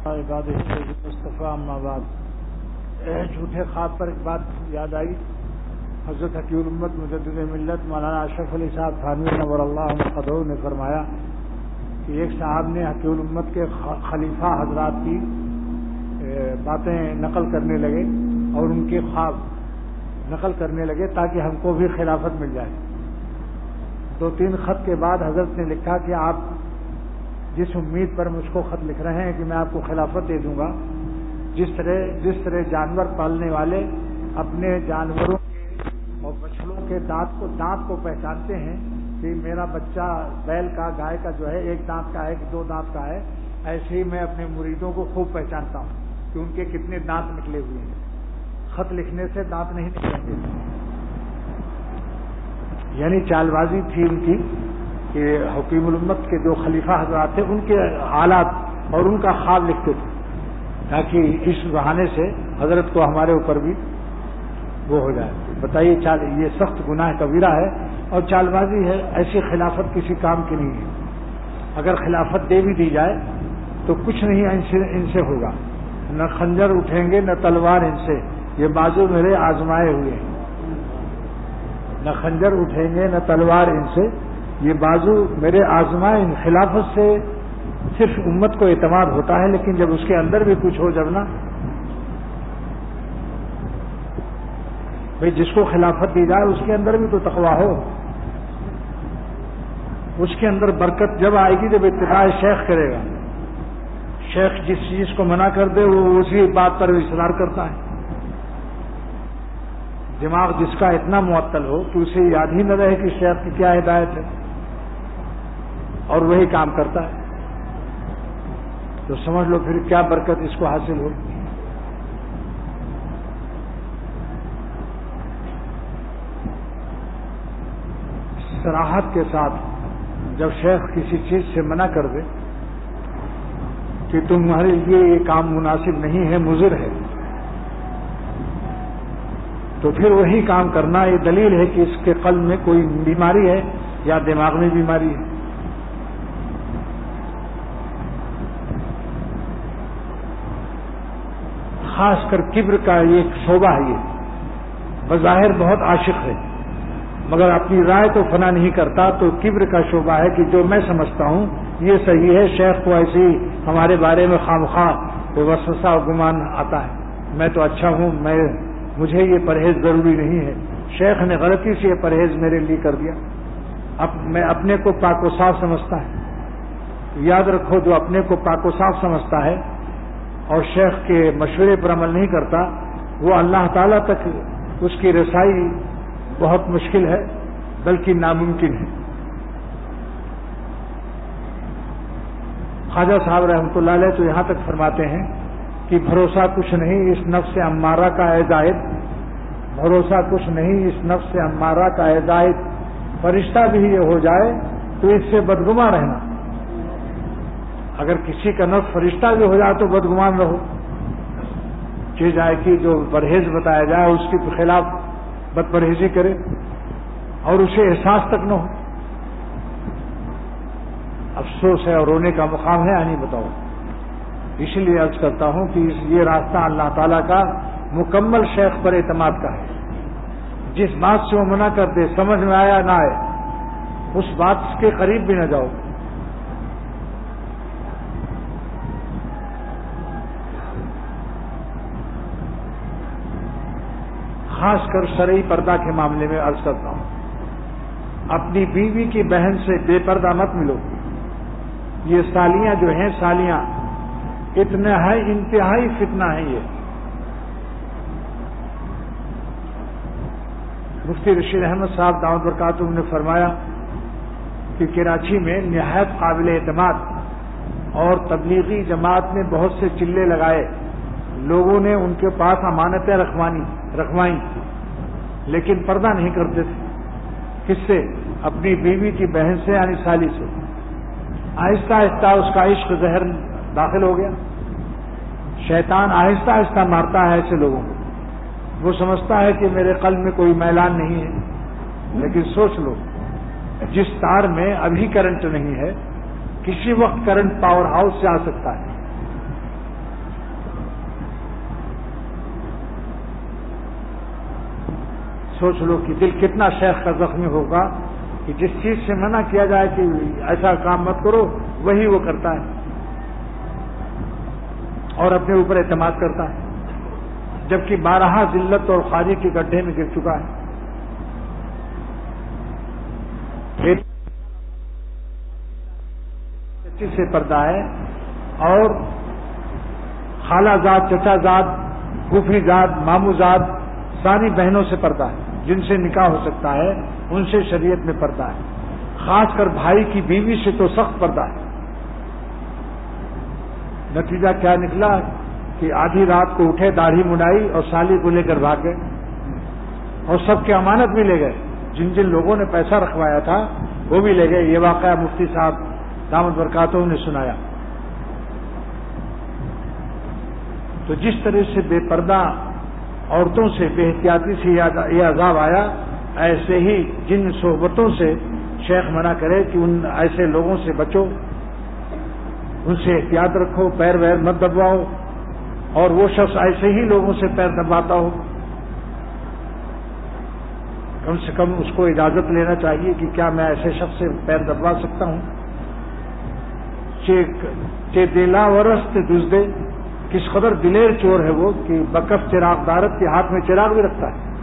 مصطفیٰ اما بعد، جھوٹے خواب پر ایک بات یاد آئی۔ حضرت حقیق الامت مجدد ملت مولانا اشرف علی صاحب تھانوی نور اللہ قدر نے فرمایا کہ ایک صاحب نے حقیق الامت کے خلیفہ حضرات کی باتیں نقل کرنے لگے اور ان کے خواب نقل کرنے لگے تاکہ ہم کو بھی خلافت مل جائے۔ 2-3 خط کے بعد حضرت نے لکھا کہ آپ جس امید پر مجھ کو خط لکھ رہے ہیں کہ میں آپ کو خلافت دے دوں گا، جس طرح جانور پالنے والے اپنے جانوروں کے اور بچڑوں کے دانت کو پہچانتے ہیں کہ میرا بچہ بیل کا گائے کا جو ہے 1 دانت کا ہے کہ 2 دانت کا ہے، ایسے ہی میں اپنے مریدوں کو خوب پہچانتا ہوں کہ ان کے کتنے دانت نکلے ہوئے ہیں۔ خط لکھنے سے دانت نہیں نکلیں گے، یعنی چال بازی تھی ان کی کہ حکیم الامت کے جو خلیفہ حضرات تھے ان کے حالات اور ان کا خواب لکھتے تھے تاکہ اس بہانے سے حضرت کو ہمارے اوپر بھی وہ ہو جائے۔ بتائیے، یہ سخت گناہ کبیرہ ہے اور چال بازی ہے، ایسی خلافت کسی کام کی نہیں ہے۔ اگر خلافت دے بھی دی جائے تو کچھ نہیں ان سے ہوگا، نہ خنجر اٹھیں گے نہ تلوار ان سے، یہ بازو میرے آزمائے ہوئے ہیں۔ نہ خنجر اٹھیں گے نہ تلوار ان سے، یہ بازو میرے آزمائے۔ خلافت سے صرف امت کو اعتماد ہوتا ہے، لیکن جب اس کے اندر بھی کچھ ہو جب نا بھئی، جس کو خلافت دی جائے اس کے اندر بھی تو تقویٰ ہو، اس کے اندر برکت جب آئے گی جب اتباع شیخ کرے گا۔ شیخ جس چیز کو منع کر دے وہ اسی بات پر اصرار کرتا ہے۔ دماغ جس کا اتنا معطل ہو کہ اسے یاد ہی نہ رہے کہ شیخ کی کیا ہدایت ہے اور وہی کام کرتا ہے، تو سمجھ لو پھر کیا برکت اس کو حاصل ہو۔ صراحت کے ساتھ جب شیخ کسی چیز سے منع کر دے کہ تمہارے لیے یہ کام مناسب نہیں ہے، مضر ہے، تو پھر وہی کام کرنا یہ دلیل ہے کہ اس کے قلب میں کوئی بیماری ہے یا دماغ میں بیماری ہے۔ خاص کر کبر کا یہ شعبہ ہے، یہ بظاہر بہت عاشق ہے مگر اپنی رائے تو فنا نہیں کرتا، تو کبر کا شعبہ ہے کہ جو میں سمجھتا ہوں یہ صحیح ہے، شیخ کو ایسی ہمارے بارے میں خواہ کوئی وسوسہ اور گمان آتا ہے، میں تو اچھا ہوں، مجھے یہ پرہیز ضروری نہیں ہے، شیخ نے غلطی سے یہ پرہیز میرے لیے کر دیا۔ اب میں اپنے کو پاک و صاف سمجھتا ہے۔ یاد رکھو، جو اپنے کو پاک و صاف سمجھتا ہے اور شیخ کے مشورے پر عمل نہیں کرتا، وہ اللہ تعالیٰ تک اس کی رسائی بہت مشکل ہے بلکہ ناممکن ہے۔ خواجہ صاحب رحمۃ اللہ علیہ تو یہاں تک فرماتے ہیں کہ بھروسہ کچھ نہیں اس نفس امارہ کا اے زائد، بھروسہ کچھ نہیں اس نفس امارہ کا اے زائد، فرشتہ بھی یہ ہو جائے تو اس سے بدگمان رہنا۔ اگر کسی کا نفس فرشتہ بھی ہو جائے تو بدگمان رہو، کہ جائے کہ جو پرہیز بتایا جائے اس کے خلاف بد پرہیزی کرے اور اسے احساس تک نہ ہو۔ افسوس ہے اور رونے کا مقام ہے، نہیں بتاؤ۔ اس لیے عرض کرتا ہوں کہ یہ راستہ اللہ تعالیٰ کا مکمل شیخ پر اعتماد کا ہے۔ جس بات سے وہ منع کر دے، سمجھ میں آیا نہ آئے، اس بات کے قریب بھی نہ جاؤ۔ خاص کر شرعی پردہ کے معاملے میں عرض کرتا ہوں، اپنی بیوی کی بہن سے بے پردہ مت ملو۔ یہ سالیاں جو ہیں، سالیاں اتنا ہے، انتہائی فتنہ ہے یہ۔ مفتی رشید احمد صاحب دعوت برکاتہم نے فرمایا کہ کراچی میں نہایت قابل اعتماد اور تبلیغی جماعت نے بہت سے چلے لگائے، لوگوں نے ان کے پاس امانتیں رکھوائیں لیکن پردہ نہیں کرتے تھے۔ کس سے؟ اپنی بیوی کی بہن سے، یعنی سالی سے۔ آہستہ آہستہ اس کا عشق زہر داخل ہو گیا۔ شیطان آہستہ آہستہ مارتا ہے ایسے لوگوں کو۔ وہ سمجھتا ہے کہ میرے قلب میں کوئی میلان نہیں ہے، لیکن سوچ لو، جس تار میں ابھی کرنٹ نہیں ہے، کسی وقت کرنٹ پاور ہاؤس سے آ سکتا ہے۔ سوچ لو کہ دل کتنا شیخ کا زخمی ہوگا کہ جس چیز سے منع کیا جائے کہ ایسا کام مت کرو وہی وہ کرتا ہے اور اپنے اوپر اعتماد کرتا ہے، جبکہ بارہا ذلت اور خاری کے گڈھے میں گر چکا ہے۔ چچی سے پردہ ہے اور خالہ زاد، چچا زاد، پھوپھی زاد، ماموں زاد ساری بہنوں سے پردہ ہے، جن سے نکاح ہو سکتا ہے ان سے شریعت میں پردہ ہے، خاص کر بھائی کی بیوی سے تو سخت پردہ ہے۔ نتیجہ کیا نکلا کہ آدھی رات کو اٹھے، داڑھی منڈائی اور سالی کو لے کر بھاگ گئے اور سب کی امانت بھی لے گئے، جن جن لوگوں نے پیسہ رکھوایا تھا وہ بھی لے گئے۔ یہ واقعہ مفتی صاحب دامت برکاتہ نے سنایا۔ تو جس طرح سے بے پردہ عورتوں سے بے احتیاطی سے یہ عذاب آیا، ایسے ہی جن صحبتوں سے شیخ منع کرے کہ ان ایسے لوگوں سے بچو، ان سے احتیاط رکھو، پیر ویر مت دبواؤ، اور وہ شخص ایسے ہی لوگوں سے پیر دباتا ہو کم سے کم اس کو اجازت لینا چاہیے کہ کیا میں ایسے شخص سے پیر دبوا سکتا ہوں۔ چے دیلا ورست دزدے، کس قدر دلیر چور ہے وہ کہ بکف چراغ دارت کے ہاتھ میں چراغ بھی رکھتا ہے،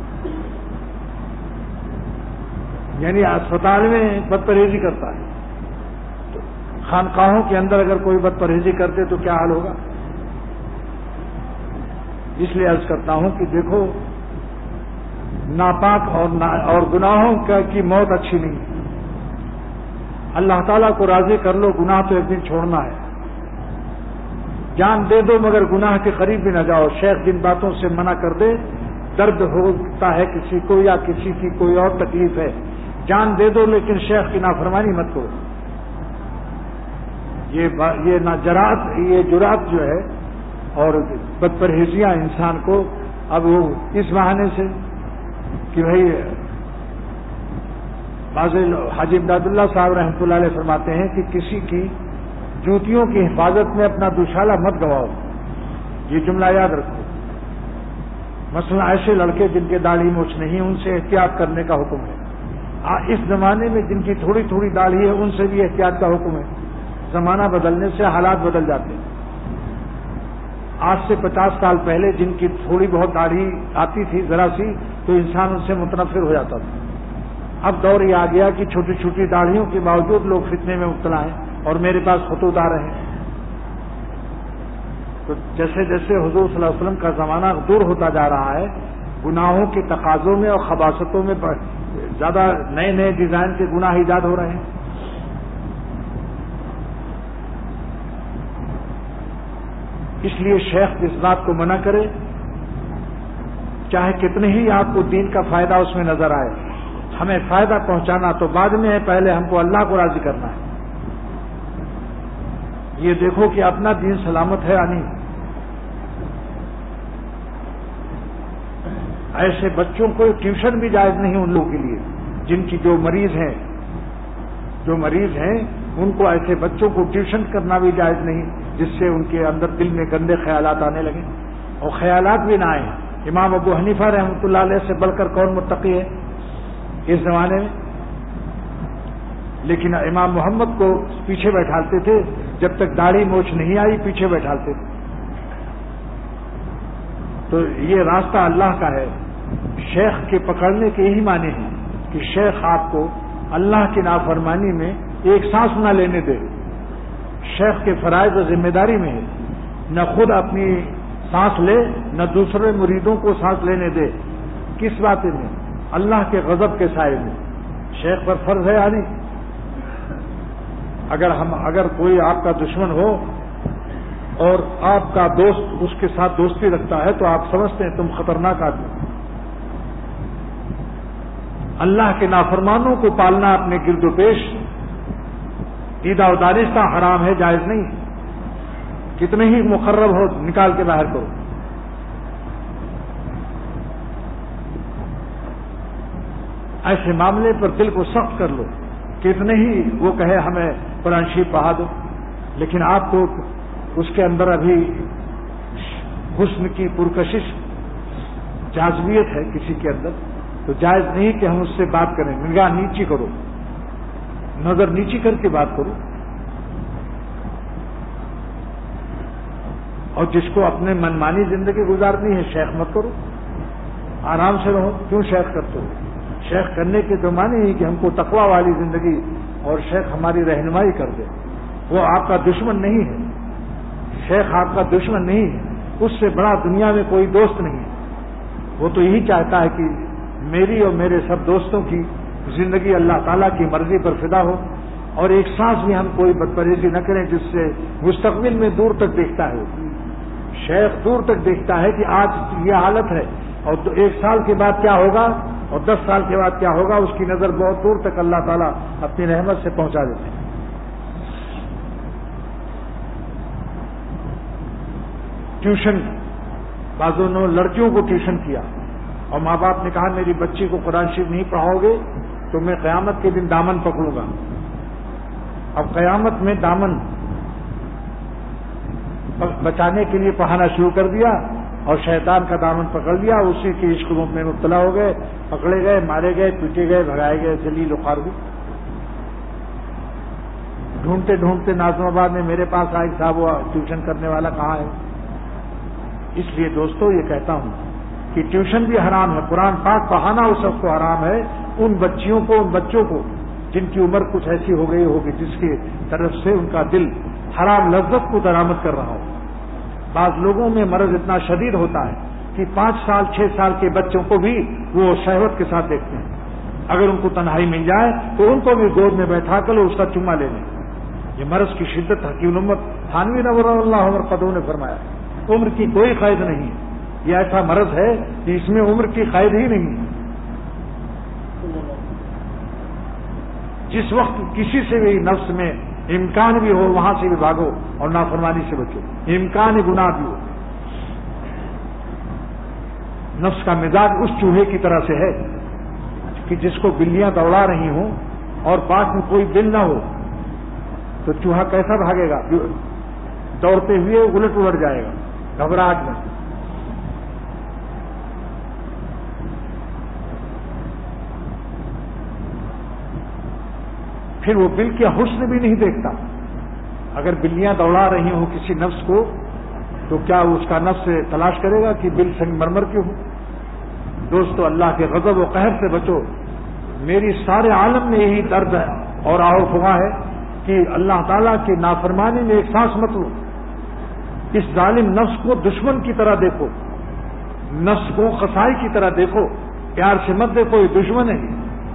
یعنی اسپتال میں بد پرہیزی کرتا ہے۔ تو خانقاہوں کے اندر اگر کوئی بد پرہیزی کرتے تو کیا حال ہوگا؟ اس لیے عرض کرتا ہوں کہ دیکھو، ناپاک اور گناہوں کی موت اچھی نہیں ہے۔ اللہ تعالیٰ کو راضی کر لو، گناہ تو ایک دن چھوڑنا ہے۔ جان دے دو مگر گناہ کے قریب بھی نہ جاؤ۔ شیخ جن باتوں سے منع کر دے، درد ہوتا ہے کسی کو یا کسی کی کوئی اور تکلیف ہے، جان دے دو لیکن شیخ کی نافرمانی مت کرو۔ یہ جرات جو ہے اور بد پرہیزیاں انسان کو اب وہ اس بہانے سے کہ بھائی حاجی امداد اللہ صاحب رحمۃ اللہ علیہ فرماتے ہیں کہ کسی کی جوتیوں کی حفاظت میں اپنا دوشالہ مت گواؤ، یہ جملہ یاد رکھو۔ مثلا ایسے لڑکے جن کے داڑھی مونچھ نہیں، ان سے احتیاط کرنے کا حکم ہے۔ اس زمانے میں جن کی تھوڑی تھوڑی داڑھی ہے ان سے بھی احتیاط کا حکم ہے۔ زمانہ بدلنے سے حالات بدل جاتے ہیں۔ آج سے 50 سال پہلے جن کی تھوڑی بہت داڑھی آتی تھی ذرا سی تو انسان ان سے متنفر ہو جاتا تھا۔ اب دور یہ آ گیا کہ چھوٹی چھوٹی داڑھیوں کے باوجود لوگ فتنے میں مبتلا ہیں اور میرے پاس خطوط آ رہے ہیں۔ تو جیسے جیسے حضور صلی اللہ علیہ وسلم کا زمانہ دور ہوتا جا رہا ہے، گناہوں کے تقاضوں میں اور خباثتوں میں زیادہ نئے نئے ڈیزائن کے گناہ ایجاد ہو رہے ہیں۔ اس لیے شیخ اس بات کو منع کرے، چاہے کتنے ہی آپ کو دین کا فائدہ اس میں نظر آئے، ہمیں فائدہ پہنچانا تو بعد میں ہے، پہلے ہم کو اللہ کو راضی کرنا ہے۔ یہ دیکھو کہ اپنا دین سلامت ہے یا نہیں۔ ایسے بچوں کو ٹیوشن بھی جائز نہیں ان لوگوں کے لیے جن کی جو مریض ہیں ان کو ایسے بچوں کو ٹیوشن کرنا بھی جائز نہیں جس سے ان کے اندر دل میں گندے خیالات آنے لگیں، اور خیالات بھی نہ آئیں۔ امام ابو حنیفہ رحمۃ اللہ علیہ سے بڑھ کر کون متقی ہے اس زمانے میں؟ لیکن امام محمد کو پیچھے بیٹھالتے تھے، جب تک داڑھی مونچھ نہیں آئی پیچھے بیٹھالتے تھے۔ تو یہ راستہ اللہ کا ہے۔ شیخ کے پکڑنے کے یہی معنی ہیں کہ شیخ آپ کو اللہ کی نافرمانی میں ایک سانس نہ لینے دے۔ شیخ کے فرائض و ذمہ داری میں ہے نہ خود اپنی سانس لے نہ دوسرے مریدوں کو سانس لینے دے۔ کس بات میں؟ اللہ کے غضب کے سائے میں۔ شیخ پر فرض ہے یا نہیں؟ اگر کوئی آپ کا دشمن ہو اور آپ کا دوست اس کے ساتھ دوستی رکھتا ہے تو آپ سمجھتے ہیں تم خطرناک آدمی۔ اللہ کے نافرمانوں کو پالنا اپنے گرد و پیش دیدہ و دانستہ حرام ہے، جائز نہیں۔ کتنے ہی مقرب ہو نکال کے باہر کرو۔ ایسے معاملے پر دل کو سخت کر لو، کتنے ہی وہ کہے ہمیں قرآن شریف پڑھا دو، لیکن آپ کو اس کے اندر ابھی حسن کی پرکشش جاذبیت ہے کسی کے اندر، تو جائز نہیں کہ ہم اس سے بات کریں. نگاہ نیچی کرو, نظر نیچی کر کے بات کرو. اور جس کو اپنے منمانی زندگی گزارنی ہے شیخ مت کرو, آرام سے رہو. کیوں شیخ کرتے ہو؟ شیخ کرنے کے تو معنی ہی کہ ہم کو تقوی والی زندگی اور شیخ ہماری رہنمائی کر دے. وہ آپ کا دشمن نہیں ہے, شیخ آپ کا دشمن نہیں ہے, اس سے بڑا دنیا میں کوئی دوست نہیں ہے. وہ تو یہی چاہتا ہے کہ میری اور میرے سب دوستوں کی زندگی اللہ تعالیٰ کی مرضی پر فدا ہو, اور ایک سانس بھی ہم کوئی بدپریزی نہ کریں جس سے مستقبل میں دور تک دیکھتا ہے. شیخ دور تک دیکھتا ہے کہ آج یہ حالت ہے اور 1 سال کے بعد کیا ہوگا اور 10 سال کے بعد کیا ہوگا. اس کی نظر بہت دور تک اللہ تعالیٰ اپنی رحمت سے پہنچا دیتے ہیں. ٹیوشن, بعضوں نے لڑکیوں کو ٹیوشن کیا اور ماں باپ نے کہا میری بچی کو قرآن شریف نہیں پڑھاؤ گے تو میں قیامت کے دن دامن پکڑوں گا. اب قیامت میں دامن بچانے کے لیے پڑھانا شروع کر دیا اور شیطان کا دامن پکڑ لیا. اسی کے عشق میں مبتلا ہو گئے, پکڑے گئے, مارے گئے, پیٹے گئے, بھگائے گئے, ذلیل و خوار. ڈھونڈتے ڈھونڈتے ناظم آباد میں میرے پاس آئے صاحب وہ ٹیوشن کرنے والا کہاں ہے. اس لیے دوستو یہ کہتا ہوں کہ ٹیوشن بھی حرام ہے. قرآن پاک پڑھانا اس وقت کو حرام ہے ان بچیوں کو, ان بچوں کو جن کی عمر کچھ ایسی ہو گئی ہوگی جس کی طرف سے ان کا دل حرام لذت کو درآمد کر رہا ہو. بعض لوگوں میں مرض اتنا شدید ہوتا ہے کہ 5 سال 6 سال کے بچوں کو بھی وہ شہوت کے ساتھ دیکھتے ہیں. اگر ان کو تنہائی مل جائے تو ان کو بھی گود میں بیٹھا کر اس کا چما لے لیں. یہ مرض کی شدت حکیم الامت تھانوی نور اللہ مرقدہ نے فرمایا عمر کی کوئی قید نہیں. یہ ایسا مرض ہے کہ اس میں عمر کی قید ہی نہیں. جس وقت کسی سے بھی نفس میں امکان بھی ہو وہاں سے بھی بھاگو اور نافرمانی سے بچو. امکان گناہ بھی ہو. نفس کا مزاج اس چوہے کی طرح سے ہے کہ جس کو بلیاں دوڑا رہی ہوں اور پاس میں کوئی بل نہ ہو تو چوہا کیسا بھاگے گا؟ دوڑتے ہوئے الٹ الٹ جائے گا گھبراہٹ میں. پھر وہ بل کے حسن بھی نہیں دیکھتا. اگر بلیاں دوڑا رہی ہوں کسی نفس کو تو کیا اس کا نفس تلاش کرے گا کہ بل سنگ مرمر کیوں ہو؟ دوستو اللہ کے غضب و قہر سے بچو. میری سارے عالم میں یہی درد ہے اور آہو فغاں ہے کہ اللہ تعالیٰ کی نافرمانی میں ایک سانس مت لو. اس ظالم نفس کو دشمن کی طرح دیکھو, نفس کو قصائی کی طرح دیکھو, پیار سے مت دیکھو یہ دشمن ہے.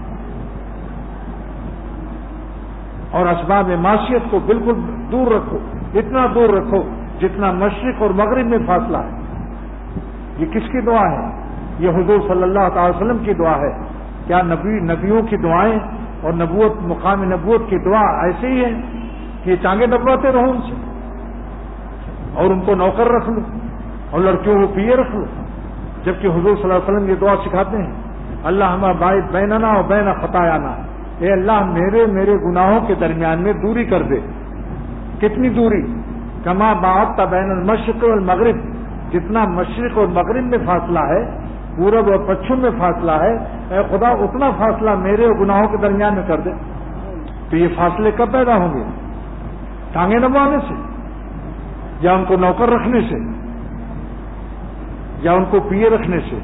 اور اسباب معصیت کو بالکل دور رکھو, اتنا دور رکھو جتنا مشرق اور مغرب میں فاصلہ ہے. یہ کس کی دعا ہے؟ یہ حضور صلی اللہ تعالی وسلم کی دعا ہے. کیا نبیوں کی دعائیں اور نبوت مقام نبوت کی دعا ایسے ہی ہے کہ یہ ٹانگیں دبواتے رہو ان سے اور ان کو نوکر رکھ لو اور لڑکیوں کو پیے رکھ لو؟ جبکہ حضور صلی اللہ علیہ وسلم یہ دعا سکھاتے ہیں اللہ ہما باعث بیننا و بین خطایانا, اے اللہ میرے گناہوں کے درمیان میں دوری کر دے. کتنی دوری؟ کما باعثت بین المشرق والمغرب, جتنا مشرق اور مغرب میں فاصلہ ہے, پورب اور پچھم میں فاصلہ ہے, اے خدا اتنا فاصلہ میرے اور گناہوں کے درمیان میں کر دے. تو یہ فاصلے کب پیدا ہوں گے؟ ٹانگیں دبوانے سے یا ان کو نوکر رکھنے سے یا ان کو پیے رکھنے سے؟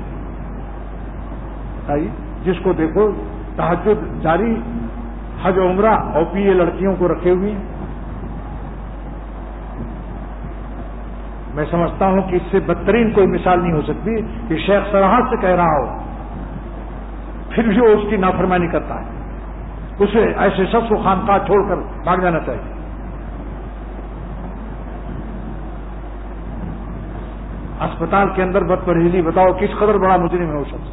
جس کو دیکھو تہجد جاری, حج عمرہ اور پیے لڑکیوں کو رکھے ہوئے. میں سمجھتا ہوں کہ اس سے بدترین کوئی مثال نہیں ہو سکتی کہ شیخ صراحت سے کہہ رہا ہو پھر بھی وہ اس کی نافرمانی کرتا ہے. اسے ایسے شخص کو خانقاہ چھوڑ کر بھاگ جانا چاہیے. اسپتال کے اندر بد پرہیزی بتاؤ کس قدر بڑا مجرم ہے وہ شخص.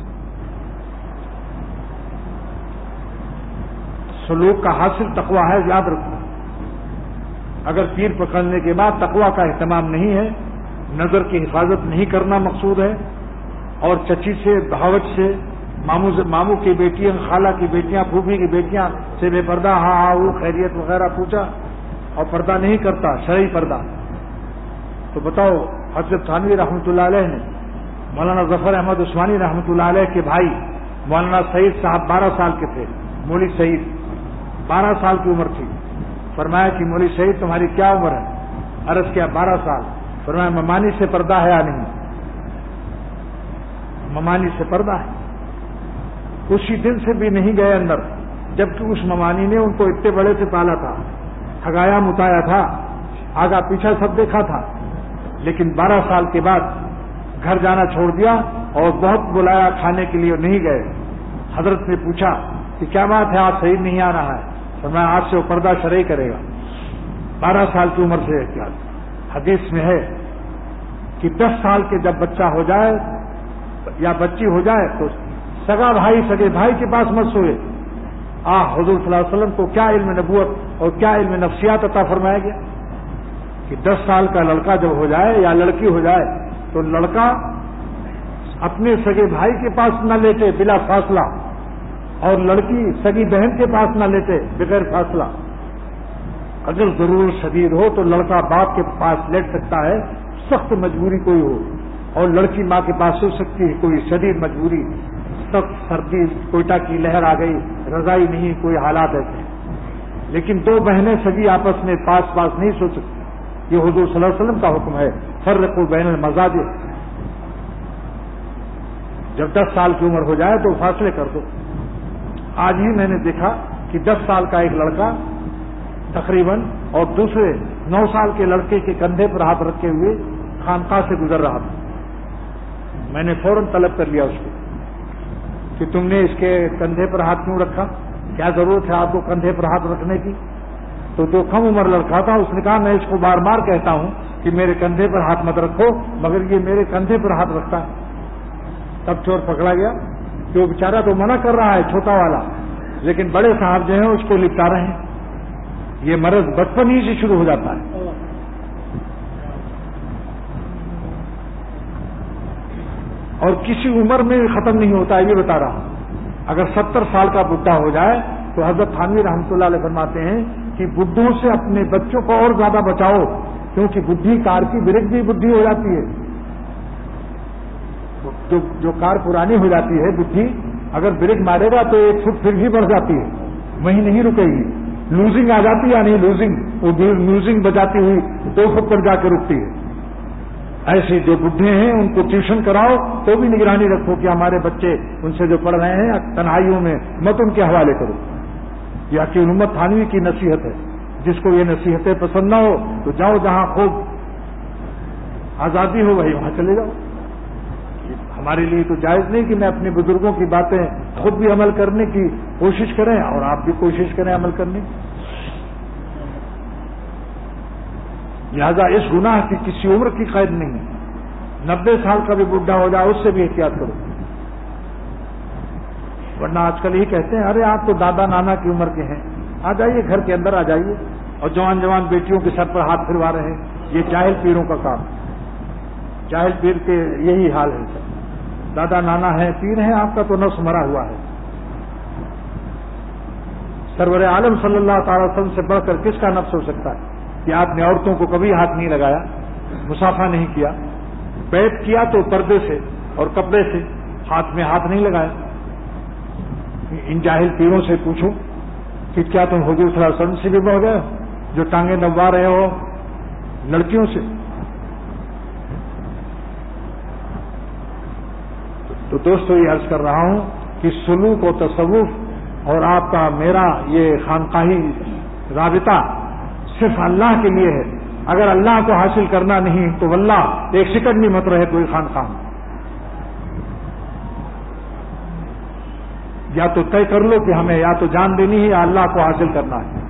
سلوک کا حاصل تقویٰ ہے, یاد رکھو. اگر پیر پکڑنے کے بعد تقویٰ کا اہتمام نہیں ہے, نظر کی حفاظت نہیں کرنا مقصود ہے, اور چچی سے بہاوت سے ماموں کی بیٹیاں, خالہ کی بیٹیاں, پھوپھی کی بیٹیاں سے بے پردہ ہاں وہ خیریت وغیرہ پوچھا اور پردہ نہیں کرتا شرعی پردہ, تو بتاؤ حضرت تھانوی رحمۃ اللہ علیہ نے مولانا ظفر احمد عثمانی رحمۃ اللہ علیہ کے بھائی مولانا سعید صاحب 12 سال کے تھے، مولوی سعید 12 سال کی عمر تھی. فرمایا کہ مولوی سعید تمہاری کیا عمر ہے؟ عرض کیا 12 سال. فرمایا ممانی سے پردہ ہے یا نہیں؟ ممانی سے پردہ ہے. اسی دن سے بھی نہیں گئے اندر، جبکہ اس ممانی نے ان کو اتنے بڑے سے پالا تھا، ٹھگایا متایا تھا، آگا پیچھا سب دیکھا تھا، لیکن 12 سال کے بعد گھر جانا چھوڑ دیا اور بہت بلایا کھانے کے لیے نہیں گئے. حضرت نے پوچھا کہ کیا بات ہے آج سعید نہیں آ رہا ہے؟ فرمایا آج سے وہ پردہ شرعی کرے گا. 12 سال کی عمر سے احتیاط. حدیث میں ہے کہ 10 سال کے جب بچہ ہو جائے یا بچی ہو جائے تو سگا بھائی سگے بھائی کے پاس مت سوئے. حضور صلی اللہ علیہ وسلم کو کیا علم نبوت اور کیا علم نفسیات عطا فرمایا گیا کہ 10 سال کا لڑکا جب ہو جائے یا لڑکی ہو جائے تو لڑکا اپنے سگے بھائی کے پاس نہ لیٹے بلا فاصلہ، اور لڑکی سگی بہن کے پاس نہ لیٹے بغیر فاصلہ. اگر ضرورت شدید ہو تو لڑکا باپ کے پاس لیٹ سکتا ہے، سخت مجبوری کوئی ہو، اور لڑکی ماں کے پاس سو سکتی ہے کوئی شدید مجبوری، سخت سردی، کوئٹہ کی لہر آ گئی، رضائی نہیں، کوئی حالات ایسے. لیکن 2 بہنیں سگی آپس میں پاس نہیں سو سکتی. یہ حضور صلی اللہ علیہ وسلم کا حکم ہے، فرقوا بین المزاج. جب 10 سال کی عمر ہو جائے تو فاصلے کر دو. آج ہی میں نے دیکھا کہ 10 سال کا ایک لڑکا تقریباً اور دوسرے 9 سال کے لڑکے کے کندھے پر ہاتھ رکھے ہوئے خانقاہ سے گزر رہا تھا. میں نے فوراً طلب کر لیا اس کو کہ تم نے اس کے کندھے پر ہاتھ کیوں رکھا؟ کیا ضرورت ہے آپ کو کندھے پر ہاتھ رکھنے کی؟ تو جو کم عمر لڑکا تھا اس نے کہا میں اس کو بار بار کہتا ہوں کہ میرے کندھے پر ہاتھ مت رکھو، مگر یہ میرے کندھے پر ہاتھ رکھتا ہے. تب چور پکڑا گیا. جو بیچارہ تو منع کر رہا ہے چھوٹا والا، لیکن بڑے صاحب جو ہیں اس کو لپٹا رہے ہیں. یہ مرض بچپن ہی سے شروع ہو جاتا ہے. اور کسی عمر میں ختم نہیں ہوتا ہے. یہ بتا رہا ہوں اگر 70 سال کا بڈھا ہو جائے تو حضرت تھانوی رحمۃ اللہ علیہ فرماتے ہیں کہ بڈھوں سے اپنے بچوں کو اور زیادہ بچاؤ، کیونکہ بڈھی کار کی بریک بھی بڈھی ہو جاتی ہے. جو کار پرانی ہو جاتی ہے بڈھی، اگر بریک مارے گا تو 1 فٹ پھر بھی بڑھ جاتی ہے، وہیں نہیں رکے گی. لوزنگ آ جاتی ہے یا نہیں لوزنگ، وہ لوزنگ بجاتی ہوئی 2 فٹ پر جا کے رکتی ہے. ایسے جو بڈھے ہیں ان کو ٹیوشن کراؤ تو بھی نگرانی رکھو کہ ہمارے بچے ان سے جو پڑھ رہے ہیں تنہائیوں میں مت ان کے حوالے کرو. یہ حکیم امت تھانوی کی نصیحت ہے. جس کو یہ نصیحتیں پسند نہ ہو تو جاؤ جہاں خوب آزادی ہو وہاں چلے جاؤ. ہمارے لیے تو جائز نہیں کہ میں اپنے بزرگوں کی باتیں خود بھی عمل کرنے کی کوشش کریں اور آپ بھی کوشش کریں عمل کرنے کی. لہذا اس گناہ کی کسی عمر کی قید نہیں ہے. 90 سال کا بھی بڈھا ہو جائے اس سے بھی احتیاط کرو، ورنہ آج کل ہی کہتے ہیں ارے آپ تو دادا نانا کی عمر کے ہیں، آ جائیے گھر کے اندر آ جائیے. اور جوان بیٹیوں کے سر پر ہاتھ پھروا رہے ہیں. یہ جاہل پیروں کا کام. جاہل پیر کے یہی حال ہے. دادا نانا ہیں، پیر ہیں، آپ کا تو نفس مرا ہوا ہے. سرور عالم صلی اللہ تعالی وسلم سے بڑھ کر کس کا نفس ہو سکتا ہے کہ آپ نے عورتوں کو کبھی ہاتھ نہیں لگایا، مصافحہ نہیں کیا، بیعت کیا تو پردے سے اور کپڑے سے، ہاتھ میں ہاتھ نہیں لگایا. ان جاہل پیروں سے پوچھو کہ کیا تم حضور صلی اللہ علیہ وسلم سے بھی بڑھ گئے جو ٹانگیں دبوا رہے ہو لڑکیوں سے؟ تو دوستو یہ عرض کر رہا ہوں کہ سلوک و تصوف اور آپ کا میرا یہ خانقاہی رابطہ صرف اللہ کے لیے ہے. اگر اللہ کو حاصل کرنا نہیں تو واللہ 1 سیکنڈ بھی مت رہے کوئی خانقاہ. یا تو طے کر لو کہ ہمیں یا تو جان دینی ہے یا اللہ کو حاصل کرنا ہے.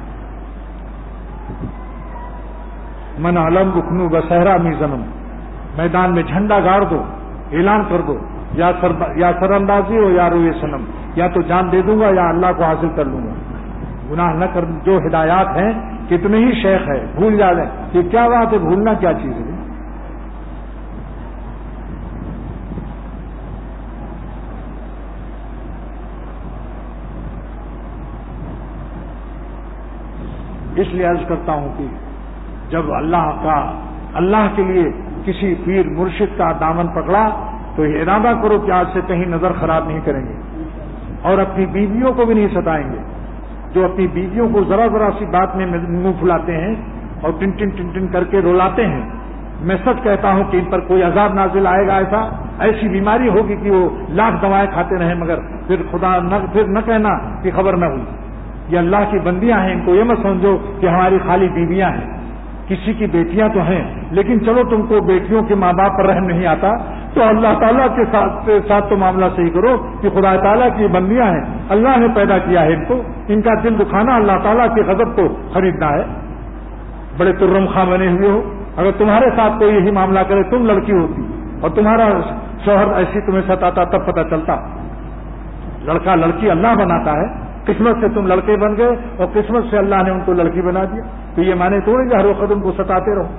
من علم بکنو بصحرا می زنم، میدان میں جھنڈا گاڑ دو، اعلان کر دو یا سر اندازی ہو یا روئے صنم، یا تو جان دے دوں گا یا اللہ کو حاصل کر لوں گا. گناہ نہ کر. جو ہدایات ہیں کتنے ہی شیخ ہے بھول جا رہے ہیں. یہ کیا بات ہے؟ بھولنا کیا چیز ہے؟ اس لیے عرض کرتا ہوں کہ جب اللہ کے لیے کسی پیر مرشد کا دامن پکڑا تو یہ ارادہ کرو کہ آج سے کہیں نظر خراب نہیں کریں گے. اور اپنی بیویوں کو بھی نہیں ستائیں گے. جو اپنی بیویوں کو ذرا ذرا سی بات میں منہ پھلاتے ہیں اور ٹن ٹن ٹن ٹن کر کے رلاتے ہیں، میں سچ کہتا ہوں کہ ان پر کوئی عذاب نازل آئے گا، ایسی بیماری ہوگی کہ وہ لاکھ دوائیں کھاتے رہیں مگر پھر نہ کہنا کہ خبر نہ ہوئی. یہ اللہ کی بندیاں ہیں، ان کو یہ مت سمجھو کہ ہماری خالی بیویاں ہیں. کسی کی بیٹیاں تو ہیں، لیکن چلو تم کو بیٹیوں کے ماں باپ پر رحم نہیں آتا تو اللہ تعالیٰ کے ساتھ تو معاملہ صحیح کرو کہ خدا تعالیٰ کی بندیاں ہیں، اللہ نے پیدا کیا ہے ان کو، ان کا دل دکھانا اللہ تعالیٰ کے غضب کو خریدنا ہے. بڑے ترم خواہ بنے ہوئے ہو، اگر تمہارے ساتھ کوئی یہی معاملہ کرے، تم لڑکی ہوتی اور تمہارا شوہر ایسی تمہیں ستاتا تب پتہ چلتا. لڑکا لڑکی اللہ بناتا ہے، قسمت سے تم لڑکے بن گئے اور قسمت سے اللہ نے ان کو لڑکی بنا دیا، تو یہ مانے تھوڑی کہ ہر وقت ان کو ستاتے رہو.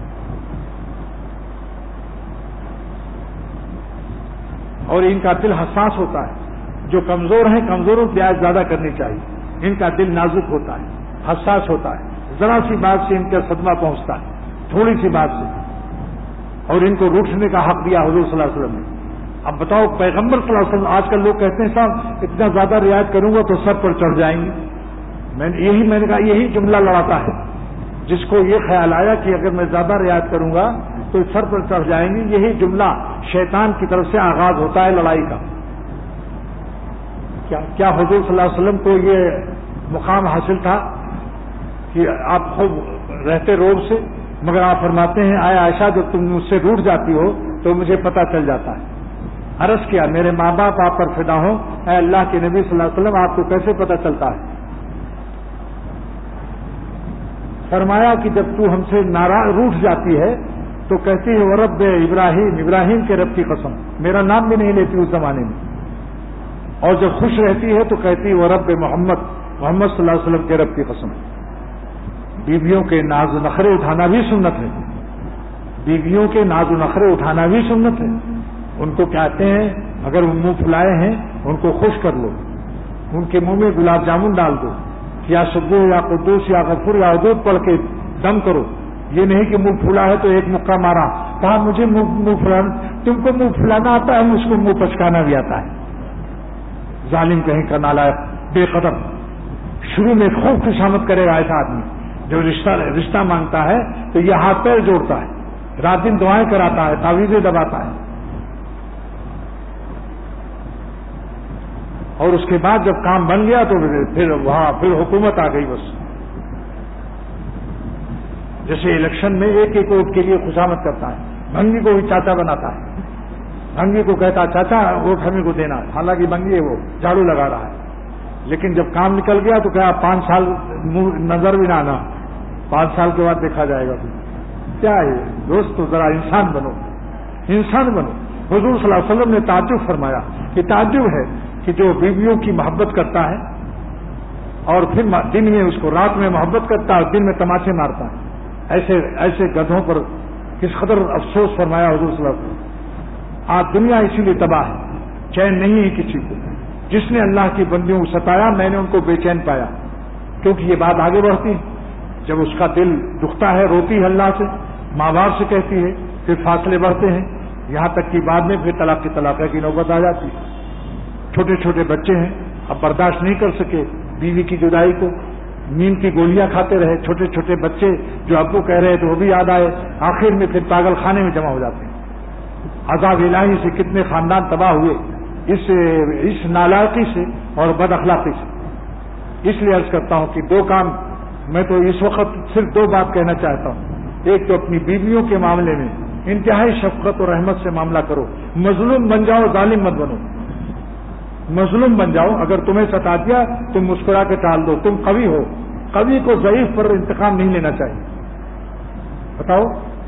اور ان کا دل حساس ہوتا ہے، جو کمزور ہیں کمزوروں کی رعایت زیادہ کرنی چاہیے. ان کا دل نازک ہوتا ہے، حساس ہوتا ہے، ذرا سی بات سے ان کا صدمہ پہنچتا ہے، تھوڑی سی بات سے. اور ان کو روٹنے کا حق دیا حضور صلی اللہ علیہ وسلم نے. اب بتاؤ پیغمبر صلی اللہ علیہ وسلم، آج کل لوگ کہتے ہیں صاحب اتنا زیادہ رعایت کروں گا تو سر پر چڑھ جائیں گے. میں نے کہا یہی جملہ لڑاتا ہے. جس کو یہ خیال آیا کہ اگر میں زیادہ رعایت کروں گا تو سر پر چڑھ جائیں گے، یہی جملہ شیطان کی طرف سے آغاز ہوتا ہے لڑائی کا. کیا حضور صلی اللہ علیہ وسلم کو یہ مقام حاصل تھا کہ آپ خوب رہتے روب سے، مگر آپ فرماتے ہیں آیا عائشہ جب تم مجھ سے روٹھ جاتی ہو تو مجھے پتہ چل جاتا ہے. عرض کیا میرے ماں باپ آپ پر فدا ہوں، اے اللہ کے نبی صلی اللہ علیہ وسلم آپ کو کیسے پتہ چلتا ہے؟ فرمایا کہ جب تو ہم سے ناراض روٹھ جاتی ہے تو کہتی ہے ورب ابراہیم کے رب کی قسم، میرا نام بھی نہیں لیتی اس زمانے میں. اور جب خوش رہتی ہے تو کہتی ہے ورب محمد صلی اللہ علیہ وسلم کے رب کی قسم. بیویوں کے ناز و نخرے اٹھانا بھی سنت ہے، بیویوں کے ناز و نخرے اٹھانا بھی سنت ہے. ان کو کہتے ہیں اگر وہ منہ پھلائے ہیں ان کو خوش کر لو، ان کے منہ میں گلاب جامن ڈال دو، یا سبوح یا قدوس یا غفور یا حدود پڑھ کے دم کرو. یہ نہیں کہ منہ پھولا ہے تو ایک مکہ مارا، کہا مجھے منہ پھلانا، تم کو منہ پھلانا آتا ہے، مجھ کو منہ پچکانا بھی آتا ہے. ظالم کہیں کا نالائق بے قدر. شروع میں خوب خوشامد کرے گا ایسا آدمی جو رشتہ مانگتا ہے تو یہ ہاتھ پیر جوڑتا ہے، رات دن دعائیں کراتا ہے، تعویذیں دباتا ہے. اور اس کے بعد جب کام بن گیا تو پھر حکومت آ گئی. بس جیسے الیکشن میں ایک ایک ووٹ کے لیے خوشامد کرتا ہے، بھنگی کو بھی چاچا بناتا ہے، بھنگی کو کہتا ہے چاچا ووٹ ہمیں کو دینا، حالانکہ بھنگی ہے وہ جھاڑو لگا رہا ہے. لیکن جب کام نکل گیا تو کہا 5 سال نظر بھی نہ آنا، 5 سال کے بعد دیکھا جائے گا. کیا ہے دوست، تو ذرا انسان بنو، انسان بنو. حضور صلی اللہ علیہ وسلم نے تعجب فرمایا کہ تعجب ہے کہ جو بیویوں کی محبت کرتا ہے اور پھر دن میں اس کو رات میں محبت کرتا ہے اور دن میں تماچے مارتا ہے، ایسے گدھوں پر کس قدر افسوس فرمایا حضور صلی اللہ علیہ وسلم. آج دنیا اسی لیے تباہ ہے، چین نہیں ہے کسی کو. جس نے اللہ کی بندیوں کو ستایا میں نے ان کو بے چین پایا، کیونکہ یہ بات آگے بڑھتی ہے. جب اس کا دل دکھتا ہے روتی ہے اللہ سے، ماں باپ سے کہتی ہے، پھر فاصلے بڑھتے ہیں، یہاں تک کہ بعد میں پھر طلاق کی نوبت آ جاتی ہے. چھوٹے چھوٹے بچے ہیں، اب برداشت نہیں کر سکے بیوی کی جدائی کو، نیند کی گولیاں کھاتے رہے. چھوٹے چھوٹے بچے جو ابو کہہ رہے تھے وہ بھی یاد آئے، آخر میں پھر پاگل خانے میں جمع ہو جاتے ہیں. عذاب الہی سے کتنے خاندان تباہ ہوئے اس نالائقی سے اور بد اخلاقی سے. اس لیے عرض کرتا ہوں کہ 2 کام میں تو اس وقت صرف 2 بات کہنا چاہتا ہوں. ایک تو اپنی بیویوں کے معاملے میں انتہائی شفقت اور رحمت سے معاملہ کرو. مظلوم بن جاؤ، ظالم مت بنو. مظلوم بن جاؤ، اگر تمہیں ستا دیا تم مسکرا کے ٹال دو. تم قوی ہو، قوی کو ضعیف پر انتقام نہیں لینا چاہیے. بتاؤ،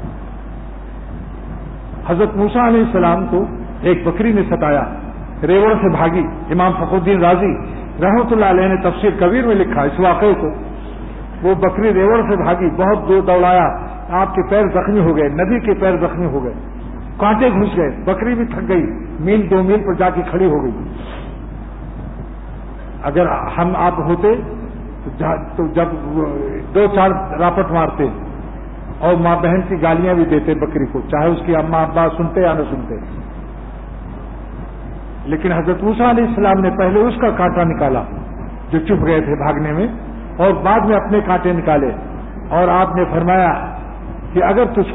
حضرت موسیٰ علیہ السلام کو ایک بکری نے ستایا، ریوڑ سے بھاگی. امام فخر الدین رازی رحمۃ اللہ علیہ نے تفسیر کبیر میں لکھا اس واقعے کو. وہ بکری ریوڑ سے بھاگی، بہت دور دوڑایا، آپ کے پیر زخمی ہو گئے، نبی کے پیر زخمی ہو گئے، کانٹے گھس گئے، بکری بھی تھک گئی، میل 2 میل پر جا کے کھڑی ہو گئی. اگر ہم آپ ہوتے تو جب 2-4 راپٹ مارتے اور ماں بہن کی گالیاں بھی دیتے بکری کو، چاہے اس کی اماں ابا سنتے یا نہ سنتے. لیکن حضرت موسیٰ علیہ السلام نے پہلے اس کا کانٹا نکالا جو چپ گئے تھے بھاگنے میں، اور بعد میں اپنے کانٹے نکالے، اور آپ نے فرمایا کہ اگر تجھ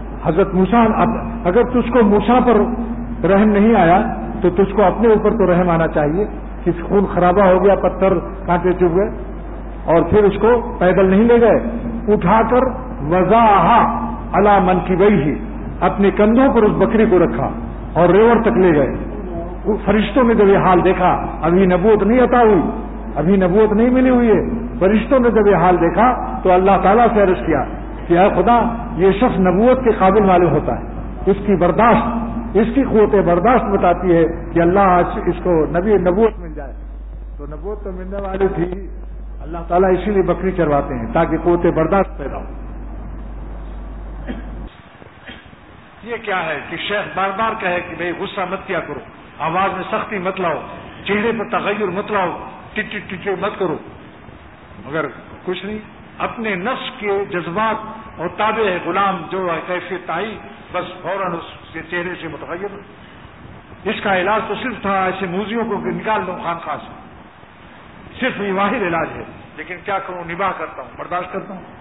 کو موسیٰ پر رحم نہیں آیا تو تجھ کو اپنے اوپر تو رحم آنا چاہیے کہ خون خرابہ ہو گیا، پتھر کانٹے چپ گئے، اور پھر اس کو پیدل نہیں لے گئے، اٹھا کر وضعہا علی منکبیہ، اپنے کندھوں پر اس بکری کو رکھا اور ریوڑ تک لے گئے۔ فرشتوں نے جب یہ حال دیکھا، ابھی نبوت نہیں عطا ہوئی، ابھی نبوت نہیں ملی ہوئی ہے، فرشتوں نے جب یہ حال دیکھا تو اللہ تعالیٰ سے عرض کیا کہ اے خدا، یہ شخص نبوت کے قابل معلوم ہوتا ہے، اس کی برداشت، اس کی قوت برداشت بتاتی ہے کہ اللہ اس کو نبوت مل جائے۔ تو نبوت تو ملنے والی تھی، اللہ تعالیٰ اسی لیے بکری چرواتے ہیں تاکہ قوت برداشت پیدا ہو۔ یہ کیا ہے کہ شیخ بار بار کہے کہ بھئی غصہ مت کیا کرو، آواز میں سختی مت لاؤ، چہرے پر تغیر مت لاؤ، ٹچے مت کرو، مگر کچھ نہیں، اپنے نفس کے جذبات اور تابع ہے غلام، جو کیفیت آئی بس فوراً اس کے چہرے سے متغیر۔ اس کا علاج تو صرف تھا ایسے موذیوں کو نکال دو خانقاہ سے، صرف یہ واحد علاج ہے، لیکن کیا کروں، نباہ کرتا ہوں، برداشت کرتا ہوں۔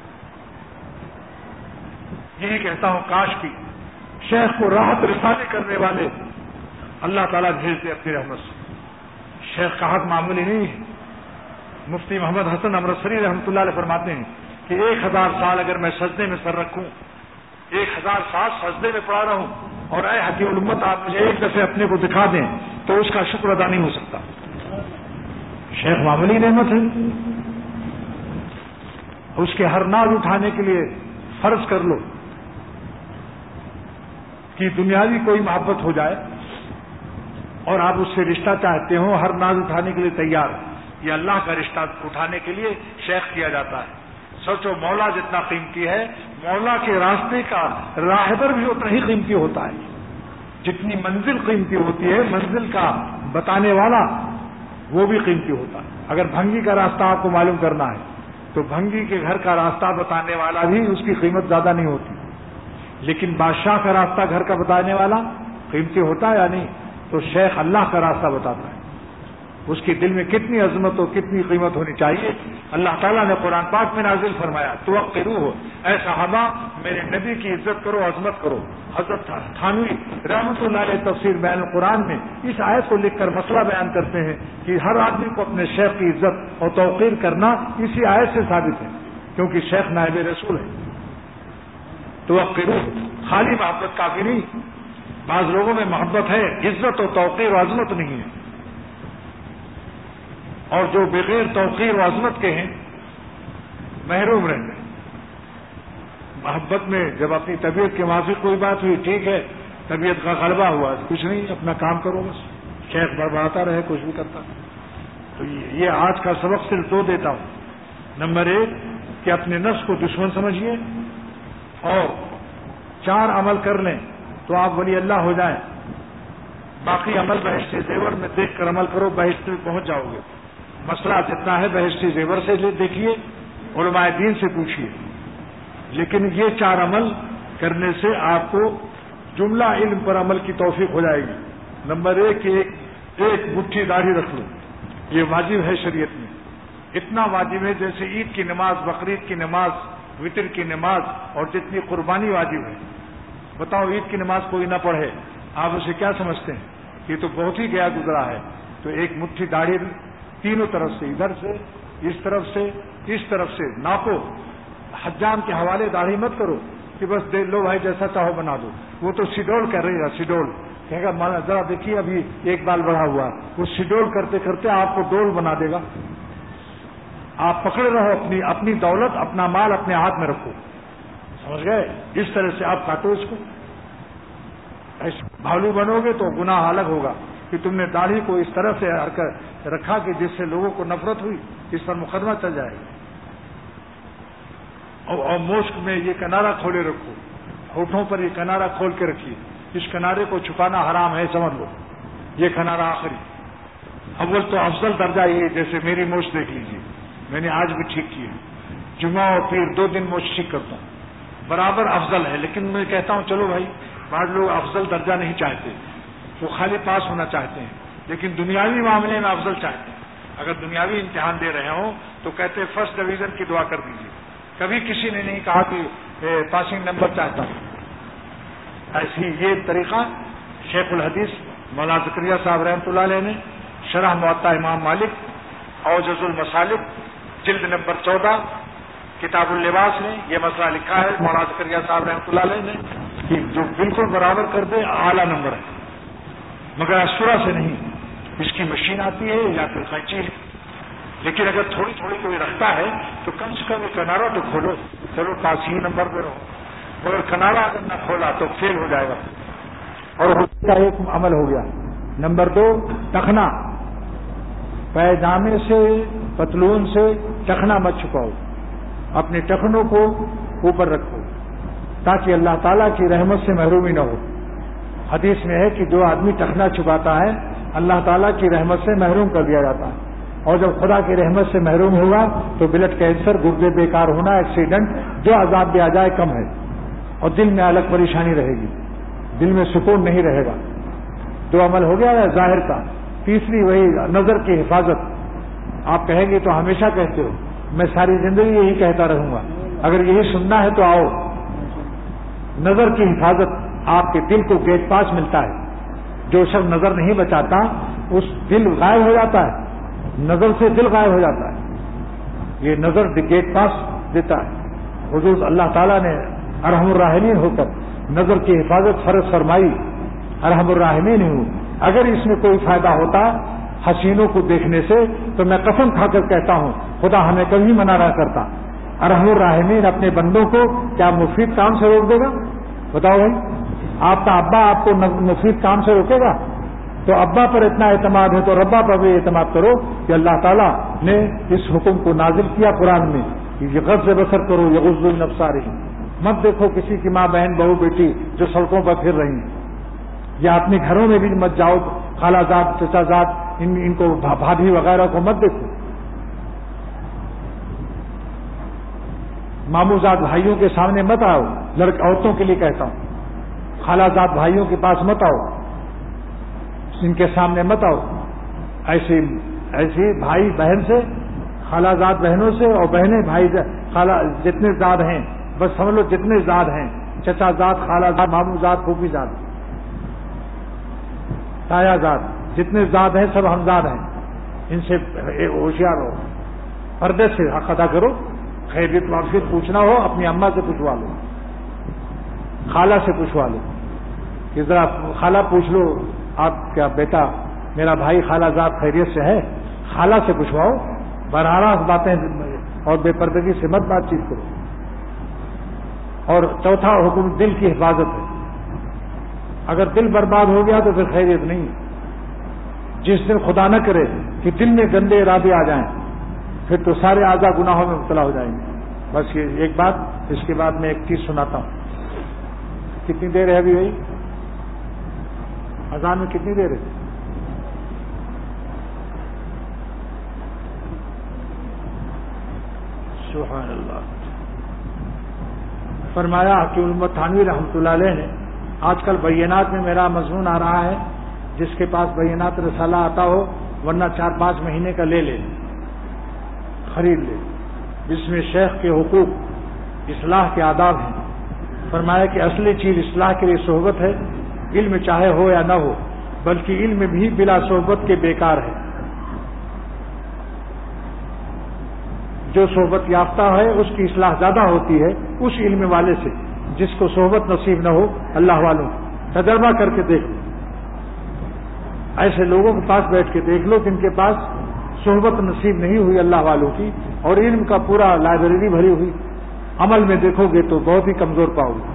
یہی کہتا ہوں کاش کی شیخ کو راحت رسانی کرنے والے اللہ تعالیٰ بھیج دے اپنی رحمت سے۔ شیخ کا حق معمولی نہیں ہے۔ مفتی محمد حسن امرتسری رحمۃ اللہ علیہ فرماتے ہیں کہ 1000 سال اگر میں سجدے میں سر رکھوں، 1000 سال سجدے میں پڑا رہوں، اور اے حکیم الامت آپ مجھے ایک دفعہ اپنے کو دکھا دیں تو اس کا شکر ادا نہیں ہو سکتا۔ شیخ معمولی نعمت ہے، اس کے ہر ناز اٹھانے کے لیے فرض کر لو کہ دنیاوی کوئی محبت ہو جائے اور آپ اس سے رشتہ چاہتے ہو، ہر ناز اٹھانے کے لیے تیار، یہ اللہ کا رشتہ اٹھانے کے لیے شیخ کیا جاتا ہے۔ سوچو مولا جتنا قیمتی ہے، مولا کے راستے کا راہبر بھی اتنا ہی قیمتی ہوتا ہے، جتنی منزل قیمتی ہوتی ہے، منزل کا بتانے والا وہ بھی قیمتی ہوتا ہے۔ اگر بھنگی کا راستہ آپ کو معلوم کرنا ہے تو بھنگی کے گھر کا راستہ بتانے والا بھی اس کی قیمت زیادہ نہیں ہوتی، لیکن بادشاہ کا راستہ گھر کا بتانے والا قیمتی ہوتا ہے یا نہیں؟ تو شیخ اللہ کا راستہ بتاتا ہے، اس کے دل میں کتنی عظمت اور کتنی قیمت ہونی چاہیے۔ اللہ تعالیٰ نے قرآن پاک میں نازل فرمایا توقروہ، اے صحابہ میرے نبی کی عزت کرو، عظمت کرو۔ حضرت تھانوی رحمۃ اللہ علیہ تفسیر بیان القرآن میں اس آیت کو لکھ کر مسئلہ بیان کرتے ہیں کہ ہر آدمی کو اپنے شیخ کی عزت اور توقیر کرنا اسی آیت سے ثابت ہے، کیونکہ شیخ نائب رسول ہے۔ توقروہ، خالی محبت کافی نہیں، بعض لوگوں میں محبت ہے، عزت و توقیر و عظمت نہیں ہے، اور جو بغیر توقیر و عظمت کے ہیں محروم رہ گئے۔ محبت میں جب اپنی طبیعت کے موافق کوئی بات ہوئی، ٹھیک ہے، طبیعت کا غلبہ ہوا، کچھ نہیں، اپنا کام کرو بس، شیخ بڑبڑاتا رہے، کچھ بھی کرتا۔ تو یہ آج کا سبق صرف 2 دیتا ہوں۔ نمبر 1 کہ اپنے نفس کو دشمن سمجھیے، اور 4 عمل کر لیں تو آپ ولی اللہ ہو جائیں، باقی عمل بہشتی زیور میں دیکھ کر عمل کرو، بہشت میں پہنچ جاؤ گے۔ مسئلہ جتنا ہے بہشتی زیور سے دیکھیے، علماء دین سے پوچھیے، لیکن یہ 4 عمل کرنے سے آپ کو جملہ علم پر عمل کی توفیق ہو جائے گی۔ نمبر 1 کہ ایک مٹھی داڑھی رکھ لو، یہ واجب ہے شریعت میں، اتنا واجب ہے جیسے عید کی نماز، بقرعید کی نماز، وطر کی نماز اور جتنی قربانی واجب ہے۔ بتاؤ عید کی نماز کوئی نہ پڑھے، آپ اسے کیا سمجھتے ہیں؟ یہ تو بہت ہی گیا گزرا ہے۔ تو ایک مٹھی داڑھی تینوں طرف سے، ادھر سے، اس طرف سے، اس طرف سے ناپو۔ حجام کے حوالے داڑھی مت کرو کہ بس دیکھ لو بھائی جیسا چاہو بنا دو، وہ تو شیڈول کر رہی ہے، شیڈول کہے گا ذرا دیکھیے ابھی 1 بال بڑھا ہوا، وہ شیڈول کرتے کرتے آپ کو ڈول بنا دے گا۔ آپ پکڑے رہو، اپنی دولت، اپنا مال اپنے ہاتھ میں رکھو، سمجھ گئے؟ اس طرح سے آپ کاٹو اس کو۔ بھالو بنو گے تو گناہ الگ ہوگا کہ تم نے داڑھی کو اس طرح سے رکھا کہ جس سے لوگوں کو نفرت ہوئی، اس پر مقدمہ چل جائے گا۔ اور مشک میں یہ کنارہ کھولے رکھو، ہونٹوں پر یہ کنارہ کھول کے رکھیے، اس کنارے کو چھپانا حرام ہے، سمجھ لو، یہ کنارہ آخری۔ اول تو افضل درجہ یہ، جیسے میری موچ دیکھ لیجیے، میں نے آج بھی ٹھیک کی ہے، جمعہ اور پیر 2 دن موچ ٹھیک کرتا ہوں، برابر افضل ہے۔ لیکن میں کہتا ہوں چلو بھائی، بعض لوگ افضل درجہ نہیں چاہتے، وہ خالی پاس ہونا چاہتے ہیں، لیکن دنیاوی معاملے میں افضل چاہتے ہیں۔ اگر دنیاوی امتحان دے رہے ہوں تو کہتے ہیں فرسٹ ڈویژن کی دعا کر دیجیے، کبھی کسی نے نہیں کہا کہ پاسنگ نمبر چاہتا ہوں۔ ایسی یہ طریقہ شیخ الحدیث مولانا زکریا صاحب رحمۃ اللہ علیہ نے شرح موطا امام مالک اوجز المسالک جلد نمبر 14 کتاب اللباس میں یہ مسئلہ لکھا ہے مولانا زکریا صاحب رحمۃ اللہ علیہ نے کہ جو بالکل برابر کر دے اعلیٰ نمبر ہے، مگر اسورا سے نہیں، اس کی مشین آتی ہے یا پھر قینچی ہے، لیکن اگر تھوڑی تھوڑی کوئی رکھتا ہے تو کم سے کم کنارا تو کھولو، چلو پاس ہی نمبر پہ رہو، مگر کنارا اگر نہ کھولا تو فیل ہو جائے گا۔ اور اس کا ایک عمل ہو گیا۔ نمبر 2 ٹخنا، پیجامے سے پتلون سے ٹخنا مت چھپاؤ، اپنے ٹخنوں کو اوپر رکھو تاکہ اللہ تعالیٰ کی رحمت سے محرومی نہ ہو۔ حدیث میں ہے کہ جو آدمی ٹخنا چھپاتا ہے اللہ تعالیٰ کی رحمت سے محروم کر دیا جاتا ہے، اور جب خدا کی رحمت سے محروم ہوگا تو بلڈ کینسر، گردے بیکار ہونا، ایکسیڈنٹ، جو عذاب بھی آ جائے کم ہے، اور دل میں الگ پریشانی رہے گی، دل میں سکون نہیں رہے گا۔ 2 عمل ہو گیا ہے ظاہر کا۔ تیسری وہی نظر کی حفاظت۔ آپ کہیں گے تو ہمیشہ کہتے ہو، میں ساری زندگی یہی کہتا رہوں گا، اگر یہی سننا ہے تو آؤ۔ نظر کی حفاظت، آپ کے دل کو گیٹ پاس ملتا ہے، جو شخص نظر نہیں بچاتا اس دل غائب ہو جاتا ہے، نظر سے دل غائب ہو جاتا ہے، یہ نظر گیٹ پاس دیتا ہے۔ حضور اللہ تعالیٰ نے ارحم الراحمین ہو کر نظر کی حفاظت فرض فرمائی، ارحم الراحمین ہوں۔ اگر اس میں کوئی فائدہ ہوتا حسینوں کو دیکھنے سے تو میں قسم کھا کر کہتا ہوں خدا ہمیں کبھی منع نہ کرتا۔ ارحم الراحمین اپنے بندوں کو کیا مفید کام سے روک دے گا؟ بتاؤ بھائی، آپ کا ابا آپ کو مفید کام سے روکے گا؟ تو ابا پر اتنا اعتماد ہے تو ربا پر بھی اعتماد کرو کہ اللہ تعالیٰ نے اس حکم کو نازل کیا قرآن میں کہ یہ غض بصر کرو، یغضوا من ابصارہم، مت دیکھو کسی کی ماں بہن بہو بیٹی جو سڑکوں پر پھر رہی ہیں، یا اپنے گھروں میں بھی مت جاؤ، خالہ زاد چچا زاد ان کو بھابھی وغیرہ کو مت دیکھو، ماموں زاد بھائیوں کے سامنے مت آؤ، عورتوں کے لیے کہتا ہوں، خالہ زاد بھائیوں کے پاس مت آؤ، ان کے سامنے مت آؤ، ایسے بھائی بہن سے، خالہ زاد بہنوں سے، اور بہنیں بھائی خالہ جتنے زاد ہیں بس سمجھ لو جتنے زاد ہیں، چچا زاد، خالہ زاد، ماموں زاد، پھوپھی زاد، تایا زاد، جتنے زاد ہیں سب ہمزاد ہیں، ان سے ہوشیار ہو، پردے سے حق ادا کرو، خیریت معافیت پوچھنا ہو اپنی اماں سے پوچھوا لو، خالہ سے پوچھوا لو کہ ذرا خالہ پوچھ لو آپ کیا بیٹا میرا بھائی خالہ زاد خیریت سے ہے، خالہ سے پوچھواؤ، براہ راست باتیں اور بے پردگی سے مت بات چیت کرو۔ اور چوتھا حکم دل کی حفاظت ہے، اگر دل برباد ہو گیا تو پھر خیریت نہیں۔ جس دن خدا نہ کرے کہ دل میں گندے ارادے آ جائیں پھر تو سارے اعضاء گناہوں میں مبتلا ہو جائیں گے۔ بس یہ ایک بات، اس کے بعد میں ایک چیز سناتا ہوں۔ کتنی دیر ہے ابھی بھائی؟ اذان میں کتنی دیر ہے؟ سبحان اللہ۔ فرمایا حکیم الامت تھانوی رحمۃ اللہ علیہ نے، آج کل بینات میں میرا مضمون آ رہا ہے، جس کے پاس بینات رسالہ آتا ہو ورنہ 4-5 مہینے کا لے لے، خرید لے، جس میں شیخ کے حقوق، اصلاح کے آداب ہیں۔ فرمایا کہ اصلی چیز اصلاح کے لیے صحبت ہے، علم چاہے ہو یا نہ ہو، بلکہ علم بھی بلا صحبت کے بیکار ہے۔ جو صحبت یافتہ ہے اس کی اصلاح زیادہ ہوتی ہے اس علم والے سے جس کو صحبت نصیب نہ ہو اللہ والوں، تجربہ کر کے دیکھ لو، ایسے لوگوں کے پاس بیٹھ کے دیکھ لو جن کے پاس صحبت نصیب نہیں ہوئی اللہ والوں کی، اور علم کا پورا لائبریری بھری ہوئی، عمل میں دیکھو گے تو بہت ہی کمزور پاؤ گے۔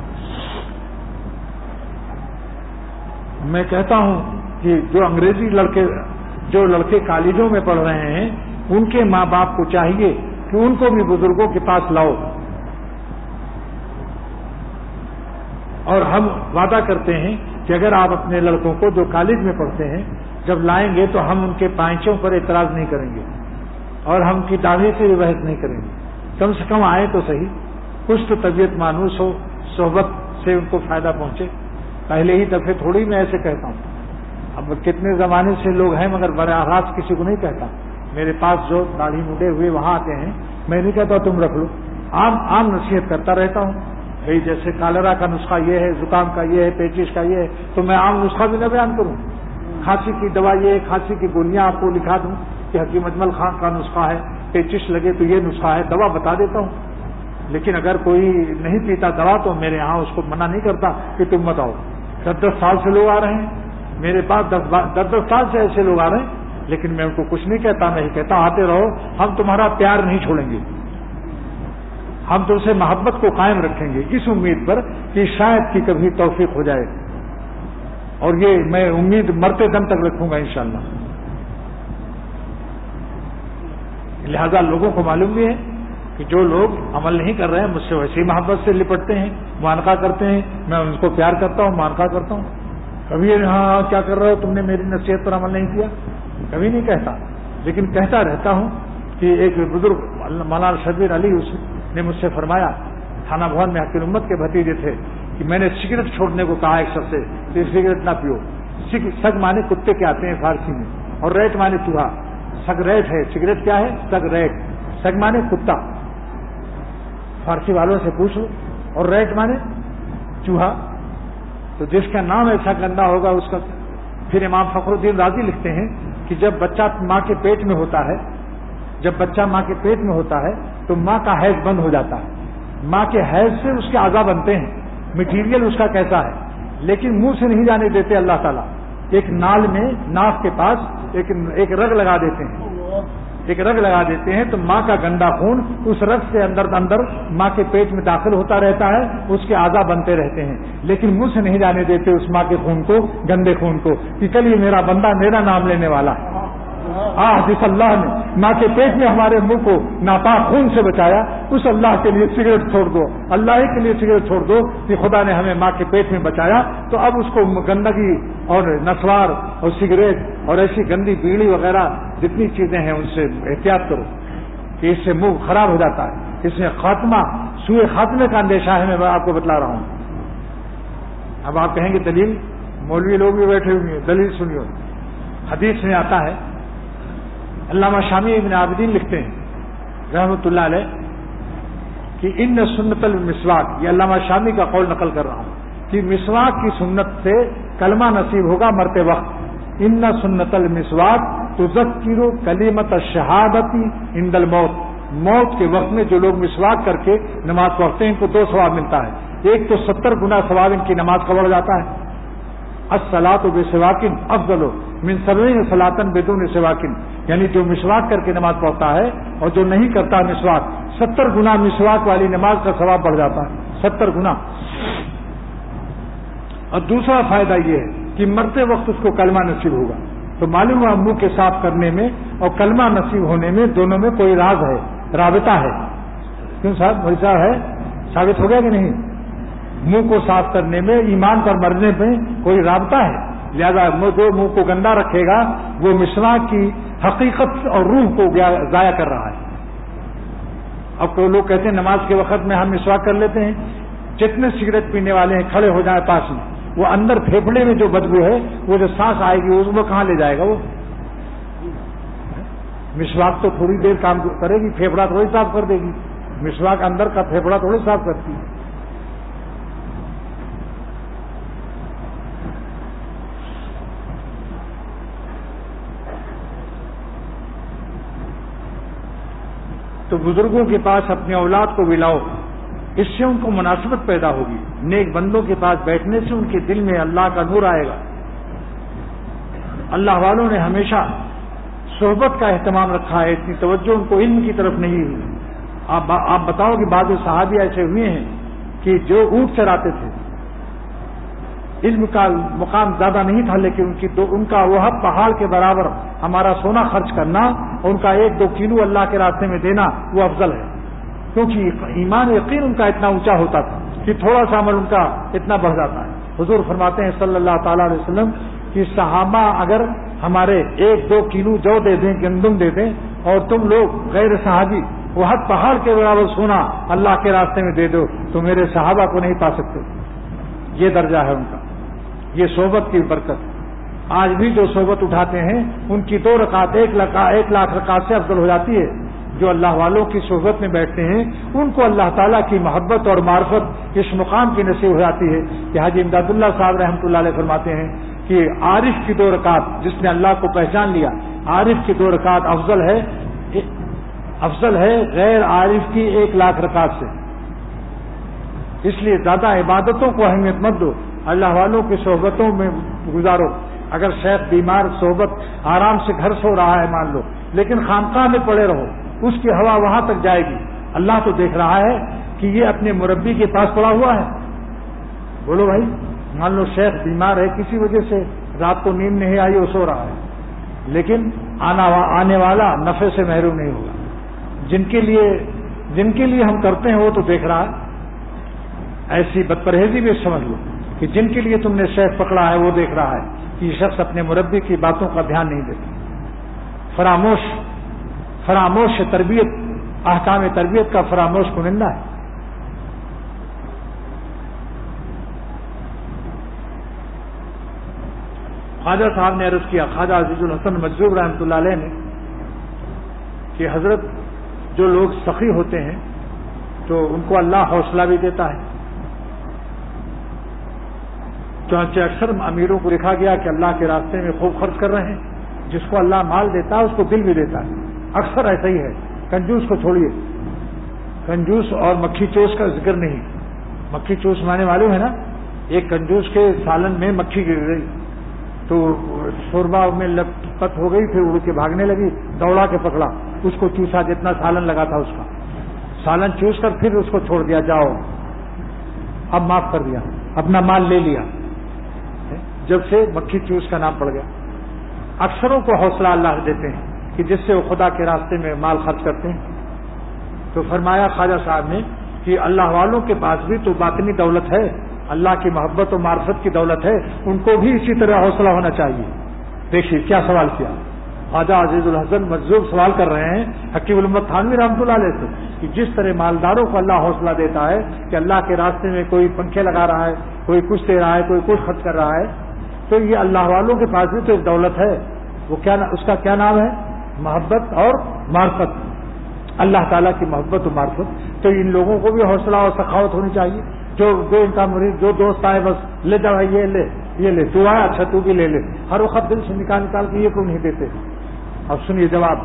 میں کہتا ہوں کہ جو انگریزی لڑکے کالجوں میں پڑھ رہے ہیں ان کے ماں باپ کو چاہیے کہ ان کو بھی بزرگوں کے پاس لاؤ، اور ہم وعدہ کرتے ہیں کہ اگر آپ اپنے لڑکوں کو جو کالج میں پڑھتے ہیں جب لائیں گے تو ہم ان کے پائنچوں پر اعتراض نہیں کریں گے اور ہم کی داڑھی سے بھی بحث نہیں کریں گے، کم سے کم آئے تو صحیح، کچھ تو طبیعت مانوس ہو، صحبت سے ان کو فائدہ پہنچے۔ پہلے ہی دفعے تھوڑی میں ایسے کہتا ہوں، اب کتنے زمانے سے لوگ ہیں مگر براہ راست کسی کو نہیں کہتا. میرے پاس جو داڑھی مڈے ہوئے وہاں آتے ہیں میں نہیں کہتا تم رکھ لو, عام نصیحت کرتا رہتا ہوں. بھائی جیسے کالرا کا نسخہ یہ ہے, زکام کا یہ ہے, پیچش کا یہ ہے, تو میں عام نسخہ بھی نہ بیان کروں. کھانسی کی دوا یہ ہے, کھانسی کی گولیاں آپ کو لکھا دوں کہ حکیم اجمل خان کا نسخہ ہے, پیچش لگے تو یہ نسخہ ہے, دوا بتا دیتا ہوں. لیکن اگر کوئی نہیں پیتا دوا تو میرے یہاں اس کو منع نہیں کرتا کہ تم مت آؤ. 10 سال سے لوگ آ رہے ہیں میرے پاس, 10 سال سے ایسے لوگ آ رہے ہیں, لیکن میں ان کو کچھ نہیں کہتا. میں ہی کہتا آتے رہو, ہم تمہارا پیار نہیں چھوڑیں گے, ہم تم سے محبت کو قائم رکھیں گے اس امید پر کہ شاید کی کبھی توفیق ہو جائے. اور یہ میں امید مرتے دم تک رکھوں گا انشاءاللہ. لہذا لوگوں کو معلوم بھی ہے کہ جو لوگ عمل نہیں کر رہے ہیں مجھ سے ویسی محبت سے لپٹتے ہیں, معانقہ کرتے ہیں, میں ان کو پیار کرتا ہوں, معانقہ کرتا ہوں. کبھی ہاں کیا کر رہے ہو تم نے میری نصیحت پر عمل نہیں کیا, کبھی نہیں کہتا. لیکن کہتا رہتا ہوں کہ ایک بزرگ مولانا شبیر علی نے مجھ سے فرمایا, تھانہ بھون میں حکیم امت کے بھتیجے تھے, کہ میں نے سگریٹ چھوڑنے کو کہا ایک شخص سے کہ سگریٹ نہ پیو. سگ مانے کتے کے آتے ہیں فارسی میں, اور ریٹ مانے چوہا. سگ ریٹ ہے, سگریٹ کیا ہے, سگ ریٹ. سگ مانے کتا, فارسی والوں سے پوچھ لو. اور ریٹ مانے چوہا. تو جس کا نام ایسا گندا ہوگا اس کا. پھر امام فخر الدین رازی لکھتے ہیں کہ جب بچہ ماں کے پیٹ میں ہوتا ہے, جب بچہ ماں کے پیٹ میں ہوتا ہے تو ماں کا حیض بند ہو جاتا ہے. ماں کے حیض سے اس کے اعضاء بنتے ہیں, مٹیریل اس کا کیسا ہے, لیکن منہ سے نہیں جانے دیتے اللہ تعالیٰ. ایک نال میں ناف کے پاس ایک رگ لگا دیتے ہیں, ایک رگ لگا دیتے ہیں, تو ماں کا گندا خون اس رگ سے اندر ماں کے پیٹ میں داخل ہوتا رہتا ہے, اس کے اعضاء بنتے رہتے ہیں, لیکن منہ سے نہیں جانے دیتے اس ماں کے خون کو, گندے خون کو, کہ کل یہ میرا بندہ میرا نام لینے والا ہے. جس اللہ نے ماں کے پیٹ میں ہمارے منہ کو ناپاک خون سے بچایا, اس اللہ کے لیے سگریٹ چھوڑ دو, اللہ ہی کے لیے سگریٹ چھوڑ دو کہ خدا نے ہمیں ماں کے پیٹ میں بچایا. تو اب اس کو گندگی اور نسوار اور سگریٹ اور ایسی گندی بیڑی وغیرہ جتنی چیزیں ہیں ان سے احتیاط کرو کہ اس سے منہ خراب ہو جاتا ہے. اس میں خاتمہ سوئے خاتمے کا اندیشہ ہے. میں آپ کو بتلا رہا ہوں. اب آپ کہیں گے دلیل, مولوی لوگ بھی بیٹھے ہوئے ہیں, دلیل سنیو. حدیث میں آتا ہے, علامہ شامی ابن عابدین لکھتے ہیں رحمۃ اللہ علیہ کہ ان سنت المسواک, یہ علامہ شامی کا قول نقل کر رہا ہوں, کہ مسواک کی سنت سے کلمہ نصیب ہوگا مرتے وقت. ان سنت المسواک تذکر کلمۃ الشہادتی عند الموت. موت کے وقت میں جو لوگ مسواک کر کے نماز پڑھتے ہیں ان کو 2 ثواب ملتا ہے. ایک تو 70 گنا ثواب ان کی نماز کا بڑھ جاتا ہے. الصلاۃ بسواکن افضل من 70 صلاۃ بدون سواکن, یعنی جو مسواک کر کے نماز پڑھتا ہے اور جو نہیں کرتا مسواک, 70 گنا مسواک والی نماز کا ثواب بڑھ جاتا ہے, 70 گنا. اور دوسرا فائدہ یہ ہے کہ مرتے وقت اس کو کلمہ نصیب ہوگا. تو معلوم ہوا منہ کے صاف کرنے میں اور کلمہ نصیب ہونے میں دونوں میں کوئی راز ہے, رابطہ ہے. کیوں صاحب, بھائی صاحب ہے, ثابت ہو گیا کہ نہیں؟ منہ کو صاف کرنے میں, ایمان پر مرنے میں کوئی رابطہ ہے. لہذا جو منہ کو گندا رکھے گا وہ مسواک کی حقیقت اور روح کو ضائع کر رہا ہے. اب کوئی لوگ کہتے ہیں نماز کے وقت میں ہم مسواک کر لیتے ہیں. جتنے سگریٹ پینے والے ہیں کھڑے ہو جائیں پاس میں, وہ اندر پھیپھڑے میں جو بدبو ہے وہ جو سانس آئے گی وہ کہاں لے جائے گا؟ وہ مسواک تو تھوڑی دیر کام کرے گی, پھیپھڑا تھوڑی صاف کر دے گی. مسواک اندر کا پھیپھڑا تھوڑی صاف کرتی ہے. تو بزرگوں کے پاس اپنے اولاد کو بلاؤ, اس سے ان کو مناسبت پیدا ہوگی. نیک بندوں کے پاس بیٹھنے سے ان کے دل میں اللہ کا نور آئے گا. اللہ والوں نے ہمیشہ صحبت کا اہتمام رکھا ہے, اتنی توجہ ان کو علم کی طرف نہیں ہوئی. آپ بتاؤ کہ بعض صحابی ایسے ہوئے ہیں کہ جو اونٹ چراتے تھے, علم کا مقام زیادہ نہیں تھا, لیکن ان کا وہ پہاڑ کے برابر ہمارا سونا خرچ کرنا اور ان کا 1-2 کلو اللہ کے راستے میں دینا وہ افضل ہے. کیونکہ ایمان یقین ان کا اتنا اونچا ہوتا تھا کہ تھوڑا سا عمل ان کا اتنا بڑھ جاتا ہے. حضور فرماتے ہیں صلی اللہ تعالی علیہ وسلم کہ صحابہ اگر ہمارے 1-2 کلو جو دے دیں, گندم دے دیں, اور تم لوگ غیر صحابی وہ پہاڑ کے برابر سونا اللہ کے راستے میں دے دو, تو میرے صحابہ کو نہیں پا سکتے. یہ درجہ ہے ان کا, یہ صحبت کی برکت. آج بھی جو صحبت اٹھاتے ہیں ان کی 2 رکعت 1 لاکھ رکعت سے افضل ہو جاتی ہے. جو اللہ والوں کی صحبت میں بیٹھتے ہیں ان کو اللہ تعالیٰ کی محبت اور معرفت اس مقام کی نصیب ہو جاتی ہے کہ حاجی امداد اللہ صاحب رحمۃ اللہ علیہ فرماتے ہیں کہ عارف کی 2 رکعت جس نے اللہ کو پہچان لیا، عارف کی 2 رکعت افضل ہے غیر عارف کی 1 لاکھ رکعت سے. اس لیے زیادہ عبادتوں کو اہمیت مت دو، اللہ والوں کی صحبتوں میں گزارو. اگر شیخ بیمار صحبت آرام سے گھر سو رہا ہے مان لو، لیکن خانقاہ میں پڑے رہو، اس کی ہوا وہاں تک جائے گی. اللہ تو دیکھ رہا ہے کہ یہ اپنے مربی کے پاس پڑا ہوا ہے. بولو بھائی، مان لو شیخ بیمار ہے کسی وجہ سے، رات کو نیند نہیں آئی وہ سو رہا ہے، لیکن آنے والا نفع سے محروم نہیں ہوگا. جن کے لیے ہم کرتے ہیں وہ تو دیکھ رہا ہے. ایسی بدپرہیزی بھی سمجھ لو کہ جن کے لیے تم نے شیخ پکڑا ہے وہ دیکھ رہا ہے کہ یہ شخص اپنے مربی کی باتوں کا دھیان نہیں دیتا. فراموش تربیت، احکام تربیت کا فراموش کنندہ ہے. خواجہ صاحب نے عرض کیا، خواجہ عزیز الحسن مجذوب رحمۃ اللہ علیہ نے، کہ حضرت جو لوگ سخی ہوتے ہیں تو ان کو اللہ حوصلہ بھی دیتا ہے. چنانچہ اکثر امیروں کو لکھا گیا کہ اللہ کے راستے میں خوب خرچ کر رہے ہیں. جس کو اللہ مال دیتا ہے اس کو دل بھی دیتا ہے. اکثر ایسا ہی ہے. کنجوس کو چھوڑیے، کنجوس اور مکھی چوس کا ذکر نہیں. مکھی چوس مانے معلوم ہے نا، ایک کنجوس کے سالن میں مکھی گر گئی تو شوربا میں لپت ہو گئی، پھر اڑ کے بھاگنے لگی، دوڑا کے پکڑا، اس کو چوسا جتنا سالن لگا تھا اس کا سالن چوس کر پھر اس کو چھوڑ دیا، جاؤ اب معاف کر دیا، اپنا مال لے لیا. جب سے مکھی چوس کا نام پڑ گیا. اکثروں کو حوصلہ اللہ دیتے ہیں کہ جس سے وہ خدا کے راستے میں مال خرچ کرتے ہیں. تو فرمایا خواجہ صاحب نے کہ اللہ والوں کے پاس بھی تو باطنی دولت ہے، اللہ کی محبت و معرفت کی دولت ہے، ان کو بھی اسی طرح حوصلہ ہونا چاہیے. دیکھیے کیا سوال کیا خواجہ عزیز الحسن مجذوب، سوال کر رہے ہیں حکیم الامت تھانوی رحمۃ اللہ علیہ سے کہ جس طرح مالداروں کو اللہ حوصلہ دیتا ہے کہ اللہ کے راستے میں کوئی پنکھے لگا رہا ہے، کوئی کچھ دے رہا ہے، کوئی کچھ خرچ کر رہا ہے، تو یہ اللہ والوں کے پاس بھی تو ایک دولت ہے. وہ کیا اس کا کیا نام ہے؟ محبت اور معرفت. اللہ تعالیٰ کی محبت و معرفت. تو ان لوگوں کو بھی حوصلہ اور سخاوت ہونی چاہیے. جو ان کا مرید، جو دوست آئے بس لے جاؤ، یہ لے تو آیا، اچھا تو بھی لے لے، ہر وقت دل سے نکال کے یہ کیوں نہیں دیتے؟ اب سنیے جواب.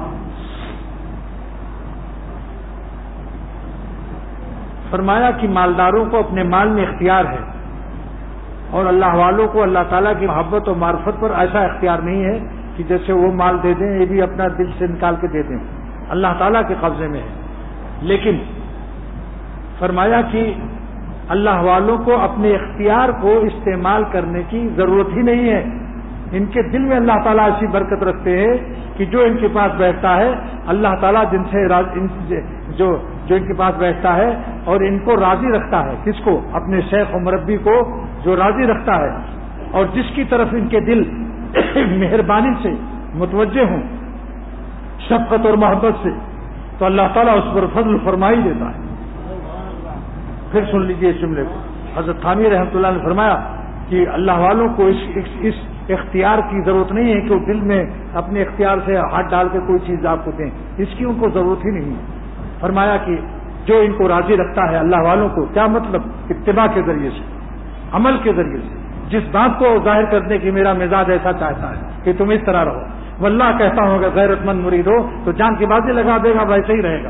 فرمایا کہ مالداروں کو اپنے مال میں اختیار ہے، اور اللہ والوں کو اللہ تعالیٰ کی محبت و معرفت پر ایسا اختیار نہیں ہے کہ جیسے وہ مال دے دیں یہ بھی اپنا دل سے نکال کے دے دیں. اللہ تعالیٰ کے قبضے میں ہے. لیکن فرمایا کہ اللہ والوں کو اپنے اختیار کو استعمال کرنے کی ضرورت ہی نہیں ہے. ان کے دل میں اللہ تعالیٰ ایسی برکت رکھتے ہیں کہ جو ان کے پاس بیٹھتا ہے اللہ تعالیٰ جن سے جو ان کے پاس بیٹھتا ہے اور ان کو راضی رکھتا ہے. کس کو؟ اپنے شیخ و مربی کو جو راضی رکھتا ہے، اور جس کی طرف ان کے دل مہربانی سے متوجہ ہوں، شفقت اور محبت سے، تو اللہ تعالیٰ اس پر فضل فرمائی دیتا ہے. پھر سن لیجیے اس جملے کو. حضرت تھانوی رحمۃ اللہ نے فرمایا کہ اللہ والوں کو اس اختیار کی ضرورت نہیں ہے کہ وہ دل میں اپنے اختیار سے ہاتھ ڈال کے کوئی چیز آپ کو دیں، اس کی ان کو ضرورت ہی نہیں ہے. فرمایا کہ جو ان کو راضی رکھتا ہے اللہ والوں کو، کیا مطلب؟ اتباع کے ذریعے سے، عمل کے ذریعے سے، جس بات کو ظاہر کرنے کی میرا مزاج ایسا چاہتا ہے کہ تم اس طرح رہو. واللہ کہتا ہوں اگر غیرت مند مرید ہو تو جان کی بازی لگا دے گا، ویسے ہی رہے گا.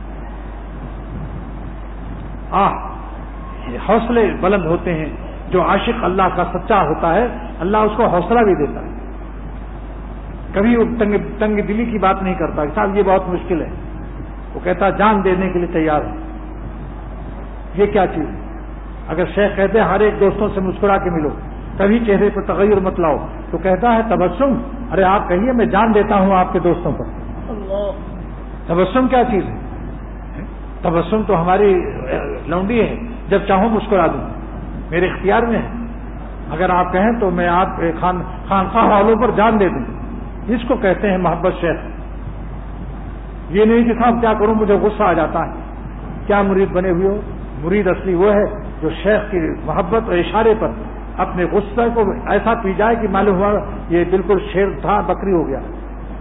حوصلے بلند ہوتے ہیں. جو عاشق اللہ کا سچا ہوتا ہے اللہ اس کو حوصلہ بھی دیتا ہے. کبھی وہ تنگ دلی کی بات نہیں کرتا کہ صاحب یہ بہت مشکل ہے. وہ کہتا جان دینے کے لیے تیار ہے. یہ کیا چیز ہے؟ اگر شیخ کہتے ہر ایک دوستوں سے مسکرا کے ملو، کبھی چہرے پر تغیر مت لاؤ، تو کہتا ہے تبسم. ارے آپ کہیے میں جان دیتا ہوں آپ کے دوستوں پر. تبسم کیا چیز ہے؟ تبسم تو ہماری لونڈی ہے، جب چاہوں مسکرا دوں، میرے اختیار میں ہے. اگر آپ کہیں تو میں آپ خانقاہ والوں پر جان دے دوں. اس کو کہتے ہیں محبت شیخ. یہ نہیں کہ صاحب کیا کروں مجھے غصہ آ جاتا ہے. کیا مرید بنے ہوئے ہو؟ مرید اصلی وہ ہے جو شیخ کی محبت اور اشارے پر اپنے غصے کو ایسا پی جائے کہ معلوم ہوا یہ بالکل شیر تھا بکری ہو گیا.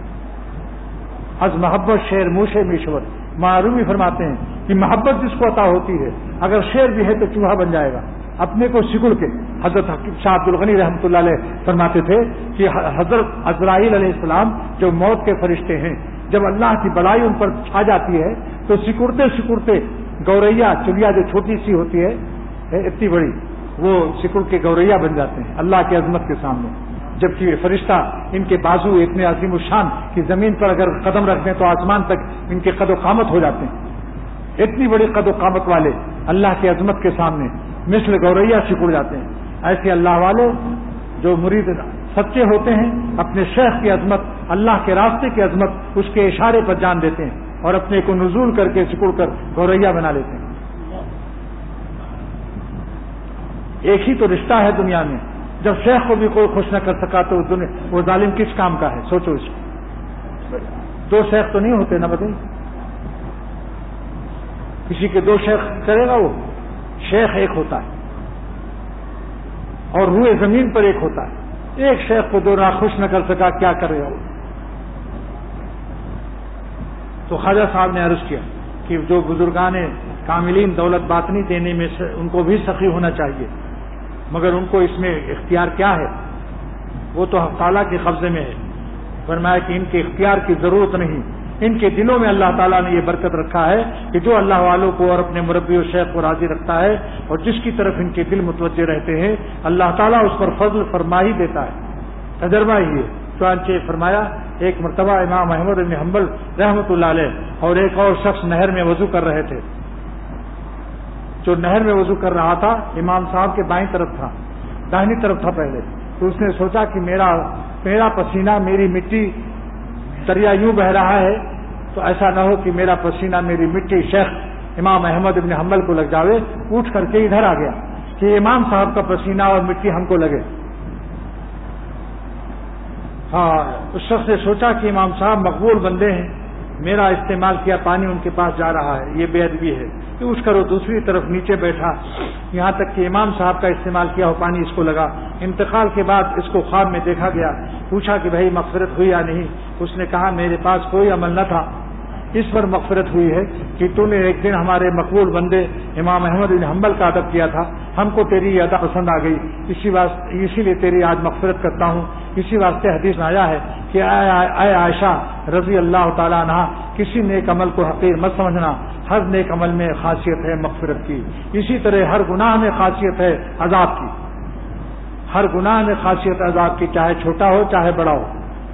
از محبت شیر موشے میشور. معرومی فرماتے ہیں کہ محبت جس کو عطا ہوتی ہے اگر شیر بھی ہے تو چوہا بن جائے گا اپنے کو سکڑ کے. حضرت شاہ عبد الغنی رحمۃ اللہ علیہ فرماتے تھے کہ حضرت عزرائیل علیہ السلام جو موت کے فرشتے ہیں جب اللہ کی بڑائی ان پر چھا جاتی ہے تو سکڑتے سکڑتے گوریا چڑیا جو چھوٹی سی ہوتی ہے اتنی بڑی وہ سکڑ کے گوریا بن جاتے ہیں اللہ کی عظمت کے سامنے. جبکہ فرشتہ ان کے بازو اتنے عظیم الشان کہ زمین پر اگر قدم رکھ دیں تو آسمان تک ان کے قد و قامت ہو جاتے ہیں. اتنی بڑی قد و قامت والے اللہ کی عظمت کے سامنے مثل گوریا سکڑ جاتے ہیں. ایسے اللہ والے جو مرید سچے ہوتے ہیں اپنے شیخ کی عظمت اللہ کے راستے کی عظمت اس کے اشارے پر جان دیتے ہیں اور اپنے کو نزول کر کے سکڑ کر گوریا بنا لیتے ہیں. ایک ہی تو رشتہ ہے دنیا میں. جب شیخ کو بھی کوئی خوش نہ کر سکا تو وہ ظالم کس کام کا ہے؟ سوچو اس کو. دو شیخ تو نہیں ہوتے نا بتائیے. کسی کے دو شیخ کرے گا وہ؟ شیخ ایک ہوتا ہے اور روئے زمین پر ایک ہوتا ہے. ایک شیخ کو دو خوش نہ کر سکا کیا کرے گا وہ؟ تو خواجہ صاحب نے عرض کیا کہ جو بزرگان کاملین دولت باطنی دینے میں ان کو بھی سخی ہونا چاہیے مگر ان کو اس میں اختیار کیا ہے؟ وہ تو حق تعالیٰ کے قبضے میں ہے. فرمایا کہ ان کے اختیار کی ضرورت نہیں. ان کے دلوں میں اللہ تعالیٰ نے یہ برکت رکھا ہے کہ جو اللہ والوں کو اور اپنے مربی و شیخ کو راضی رکھتا ہے اور جس کی طرف ان کے دل متوجہ رہتے ہیں اللہ تعالیٰ اس پر فضل فرما ہی دیتا ہے. تجربہ ہی ہے. چنانچہ فرمایا ایک مرتبہ امام احمد بن حنبل رحمۃ اللہ علیہ اور ایک اور شخص نہر میں وضو کر رہے تھے. جو نہر میں وضو کر رہا تھا امام صاحب کے بائیں طرف تھا, داہنی طرف تھا پہلے. تو اس نے سوچا کہ میرا پسینہ میری مٹی دریا یوں بہ رہا ہے تو ایسا نہ ہو کہ میرا پسینہ میری مٹی شیخ امام احمد بن حنبل کو لگ جاوے. اٹھ کر کے ادھر آ گیا کہ امام صاحب کا پسینہ اور مٹی ہم کو لگے. ہاں, اس شخص نے سوچا کہ امام صاحب مقبول بندے ہیں, میرا استعمال کیا پانی ان کے پاس جا رہا ہے, یہ بے ادبی ہے. کہ اٹھ کر وہ دوسری طرف نیچے بیٹھا یہاں تک کہ امام صاحب کا استعمال کیا ہو پانی اس کو لگا. انتقال کے بعد اس کو خواب میں دیکھا گیا. پوچھا کہ بھائی مغفرت ہوئی یا نہیں؟ اس نے کہا میرے پاس کوئی عمل نہ تھا, اس پر مغفرت ہوئی ہے کہ تو نے ایک دن ہمارے مقبول بندے امام احمد بن حنبل کا ادب کیا تھا, ہم کو تیری یہ ادا پسند آ گئی, اسی لیے تیری آج مغفرت کرتا ہوں. اسی واسطے حدیث میں آیا ہے کہ اے عائشہ رضی اللہ تعالیٰ عنہا, کسی نیک عمل کو حقیر مت سمجھنا, ہر نیک عمل میں خاصیت ہے مغفرت کی. اسی طرح ہر گناہ میں خاصیت ہے عذاب کی. ہر گناہ میں خاصیت عذاب کی, چاہے چھوٹا ہو چاہے بڑا ہو.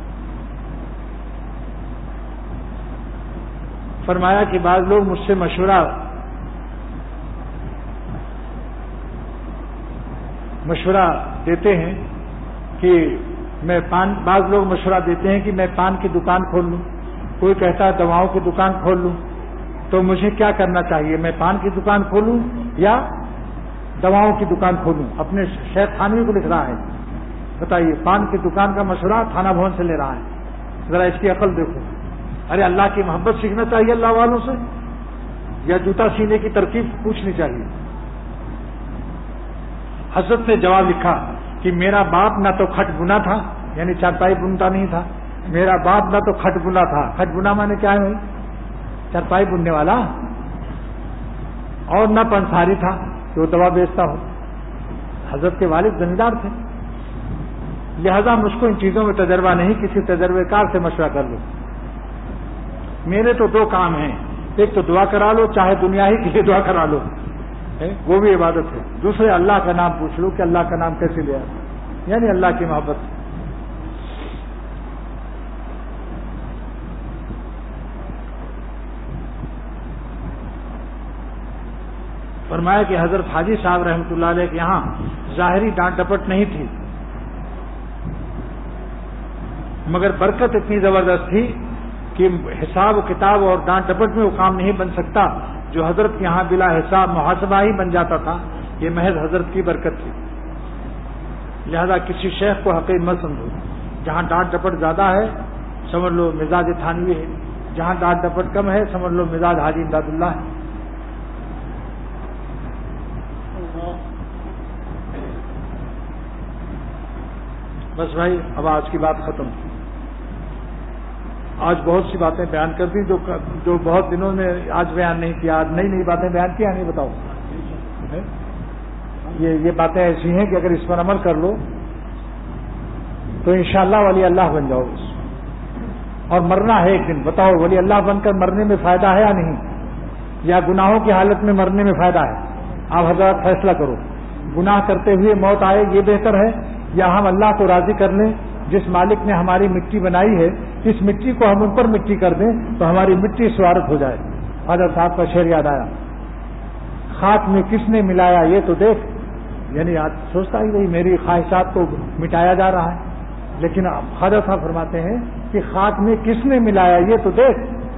فرمایا کہ بعض لوگ مجھ سے مشورہ دیتے ہیں کہ بعض لوگ مشورہ دیتے ہیں کہ میں پان کی دکان کھول لوں, کوئی کہتا ہے دواؤں کی دکان کھول لوں. تو مجھے کیا کرنا چاہیے؟ میں پان کی دکان کھولوں یا دواؤں کی دکان کھولوں؟ اپنے شیخ تھانوی کو لکھ رہا ہے. بتائیے, پان کی دکان کا مشورہ تھانہ بھون سے لے رہا ہے. ذرا اس کی عقل دیکھو. ارے اللہ کی محبت سیکھنا چاہیے اللہ والوں سے, یا جوتا سینے کی ترکیب پوچھنی چاہیے؟ حضرت نے جواب لکھا کہ میرا باپ نہ تو کھٹ بنا تھا, یعنی چارپائی بنتا نہیں تھا. میرا باپ نہ تو کھٹ بنا تھا. کھٹ بنا مانے کیا ہے؟ چارپائی بننے والا. اور نہ پنساری تھا کہ وہ دوا بیچتا ہو. حضرت کے والد زمیندار تھے, لہذا مجھ کو ان چیزوں میں تجربہ نہیں, کسی تجربے کار سے مشورہ کر لو. میرے تو دو کام ہیں, ایک تو دعا کرا لو, چاہے دنیا ہی کے لیے دعا کرا لو, وہ بھی عبادت ہے. دوسرے اللہ کا نام پوچھ لو کہ اللہ کا نام کیسے لیا, یعنی اللہ کی محبت. فرمایا کہ حضرت حاجی صاحب رحمۃ اللہ علیہ کے یہاں ظاہری ڈانٹ ڈپٹ نہیں تھی, مگر برکت اتنی زبردست تھی کہ حساب و کتاب اور ڈانٹ ڈپٹ میں وہ کام نہیں بن سکتا جو حضرت کے یہاں بلا حساب محاسبہ ہی بن جاتا تھا. یہ محض حضرت کی برکت تھی. لہذا کسی شیخ کو حقیر مت سمجھو. جہاں ڈانٹ ڈپٹ زیادہ ہے سمجھ لو مزاج تھانوی ہے, جہاں ڈانٹ ڈپٹ کم ہے سمجھ لو مزاج حاجی امداد اللہ ہے. بس بھائی اب آج کی بات ختم. آج بہت سی باتیں بیان کر دی جو بہت دنوں میں آج بیان نہیں کیا. آج نئی نئی باتیں بیان کیا نہیں بتاؤ. یہ باتیں ایسی ہیں کہ اگر اس پر عمل کر لو تو انشاءاللہ ولی اللہ بن جاؤ. اور مرنا ہے ایک دن. بتاؤ ولی اللہ بن کر مرنے میں فائدہ ہے یا نہیں, یا گناہوں کی حالت میں مرنے میں فائدہ ہے؟ آپ حضرات فیصلہ کرو. گناہ کرتے ہوئے موت آئے یہ بہتر ہے, یا ہم اللہ کو راضی کر لیں جس مالک نے ہماری مٹی بنائی ہے, اس مٹی کو ہم ان پر مٹی کر دیں تو ہماری مٹی سوارت ہو جائے. حضرت صاحب کا شعر یاد آیا, خاک میں کس نے ملایا یہ تو دیکھ. یعنی آج سوچتا ہی وہی میری خواہشات کو مٹایا جا رہا ہے, لیکن حضرت صاحب فرماتے ہیں کہ خاک میں کس نے ملایا یہ تو دیکھ,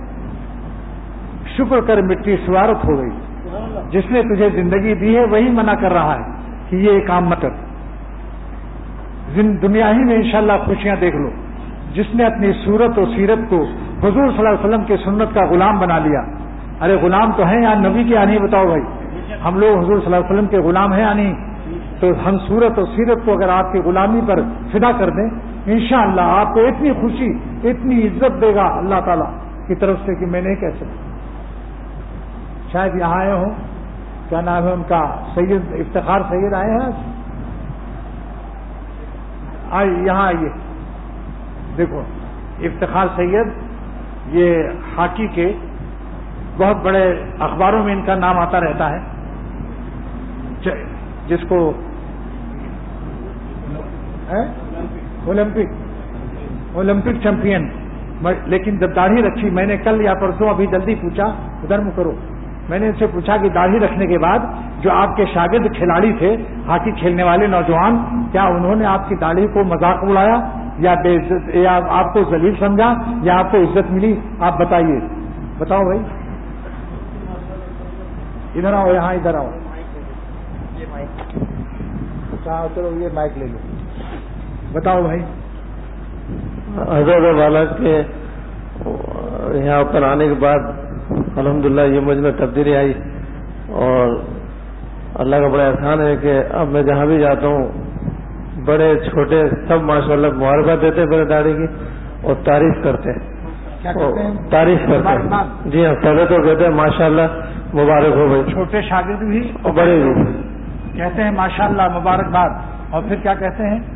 شکر کر مٹی سوارت ہو گئی. جس نے تجھے زندگی دی ہے وہی منع کر رہا ہے کہ یہ کام مت کر. دنیا ہی میں انشاءاللہ خوشیاں دیکھ لو. جس نے اپنی صورت و سیرت کو حضور صلی اللہ علیہ وسلم کی سنت کا غلام بنا لیا. ارے غلام تو ہیں یا نبی کے, یا نہیں بتاؤ بھائی. ہم لوگ حضور صلی اللہ علیہ وسلم کے غلام ہیں یا نہیں؟ تو ہم صورت و سیرت کو اگر آپ کی غلامی پر فدا کر دیں, انشاءاللہ آپ کو اتنی خوشی اتنی عزت دے گا اللہ تعالیٰ کی طرف سے کہ میں نہیں کہہ سکتا. شاید یہاں آئے ہوں, کیا نام ہے ان کا, سید افتخار سید آئے ہیں آج یہاں. آئیے دیکھو, افتخار سید یہ ہاکی کے بہت بڑے اخباروں میں ان کا نام آتا رہتا ہے, جس کو اولمپک چیمپئن. لیکن جب داڑھی رکھی, میں نے کل یا پرسوں ابھی جلدی پوچھا, ادھر میں کرو, میں نے ان سے پوچھا کہ داڑھی رکھنے کے بعد جو آپ کے شاگرد کھلاڑی تھے, ہاکی کھیلنے والے نوجوان, کیا انہوں نے آپ کی داڑھی کو مذاق اڑایا یا بے عزت, یا آپ کو ذلیل سمجھا یا آپ کو عزت ملی؟ آپ بتائیے, بتاؤ بھائی. ادھر آؤ, یہاں ادھر آؤ. چلو یہ مائک لے لو, بتاؤ بھائی. حضرت والا کے یہاں پر آنے کے بعد الحمدللہ یہ مجھ میں تبدیلی آئی, اور اللہ کا بڑا احسان ہے کہ اب میں جہاں بھی جاتا ہوں بڑے چھوٹے سب ماشاءاللہ مبارکباد دیتے میرے داڑھی کی اور تعریف کرتے ہیں. تعریف کرتے ہیں. جی ہاں, پہلے تو کہتے ہیں ماشاءاللہ مبارک ہو بھائی. چھوٹے شاگرد بھی اور بڑے بھی کہتے ہیں ماشاءاللہ مبارکباد, اور پھر کیا کہتے ہیں؟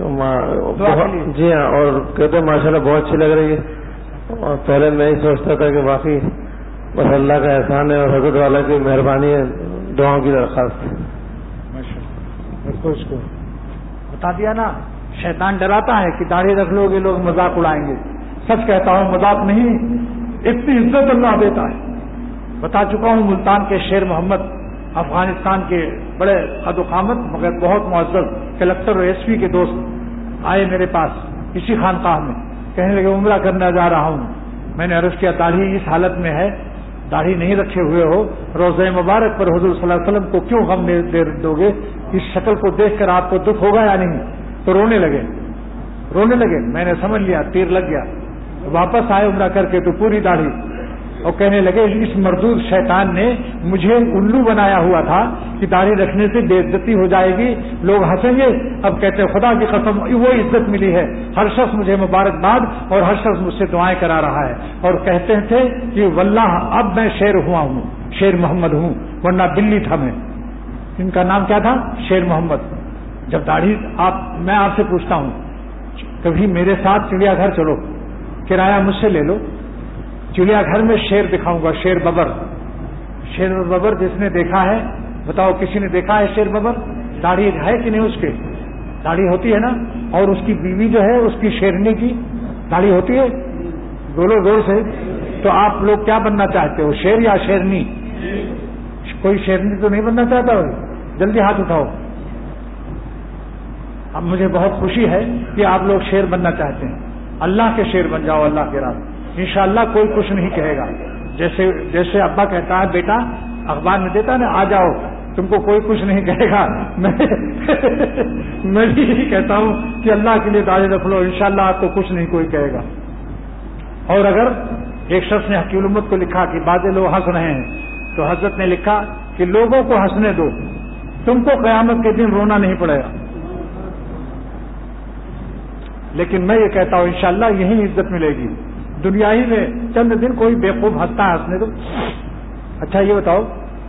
جی ہاں, اور کہتے ہیں ماشاءاللہ بہت اچھی لگ رہی ہے. اور پہلے میں ہی سوچتا تھا کہ واقعی بس اللہ کا احسان ہے اور حضرت والا کی مہربانی ہے. دعاؤں کی درخواست. اس کو بتا دیا نا, شیطان ڈراتا ہے کہ داڑھی رکھ لو گے لوگ مذاق اڑائیں گے. سچ کہتا ہوں مذاق نہیں, اتنی عزت اللہ دیتا ہے. بتا چکا ہوں ملتان کے شیر محمد, افغانستان کے بڑے قد و قامت مگر بہت معزز کلکٹر اور ایس پی کے دوست آئے میرے پاس اسی خانقاہ میں, کہنے لگے عمرہ کرنے جا رہا ہوں. میں نے عرض کیا داڑھی اس حالت میں ہے, داڑھی نہیں رکھے ہوئے ہو, روضہ مبارک پر حضور صلی اللہ علیہ وسلم کو کیوں غم دے دو گے؟ اس شکل کو دیکھ کر آپ کو دکھ ہوگا یا نہیں؟ تو رونے لگے. میں نے سمجھ لیا تیر لگ گیا. واپس آئے عمرہ کر کے تو پوری داڑھی, اور کہنے لگے اس مردود شیطان نے مجھے الو بنایا ہوا تھا کہ داڑھی رکھنے سے بے عزتی ہو جائے گی, لوگ ہنسیں گے. اب کہتے خدا کی قسم وہ عزت ملی ہے, ہر شخص مجھے مبارکباد اور ہر شخص مجھ سے دعائیں کرا رہا ہے. اور کہتے تھے کہ واللہ اب میں شیر ہوا ہوں, شیر محمد ہوں, ورنہ بلی تھا میں. ان کا نام کیا تھا؟ شیر محمد. جب داڑھی میں آپ سے پوچھتا ہوں, کبھی میرے ساتھ چڑیا گھر چلو, کرایہ مجھ سے لے لو, چڑیا گھر میں شیر دکھاؤں گا, شیر ببر. شیر ببر جس نے دیکھا ہے بتاؤ, کسی نے دیکھا ہے شیر ببر؟ داڑھی ہے کہ نہیں؟ اس کے داڑھی ہوتی ہے نا, اور اس کی بیوی جو ہے اس کی شیرنی کی داڑھی ہوتی ہے. بولو زور سے. تو آپ لوگ کیا بننا چاہتے ہو, شیر یا شیرنی؟ کوئی شیرنی تو نہیں بننا چاہتا ہو؟ جلدی ہاتھ اٹھاؤ. اب مجھے بہت خوشی ہے کہ آپ لوگ شیر بننا چاہتے ہیں. اللہ کے شیر بن جاؤ اللہ کے راہ. انشاءاللہ کوئی کچھ نہیں کہے گا. جیسے ابا کہتا ہے بیٹا اخبار میں دیتا نا, آ جاؤ تم کو کوئی کچھ نہیں کہے گا, میں بھی یہی کہتا ہوں کہ اللہ کے لیے داڑھی رکھ لو, انشاءاللہ آپ کو کچھ نہیں کوئی کہے گا. اور اگر ایک شخص نے حکیم الامت کو لکھا کہ بعض لوگ ہنس رہے ہیں, تو حضرت نے لکھا کہ لوگوں کو ہنسنے دو, تم کو قیامت کے دن رونا نہیں پڑے گا. لیکن میں یہ کہتا ہوں انشاءاللہ یہی عزت ملے گی دنیا ہی میں. چند دن کوئی بیوقوف ہنستا ہے ہنسنے دو. اچھا یہ بتاؤ,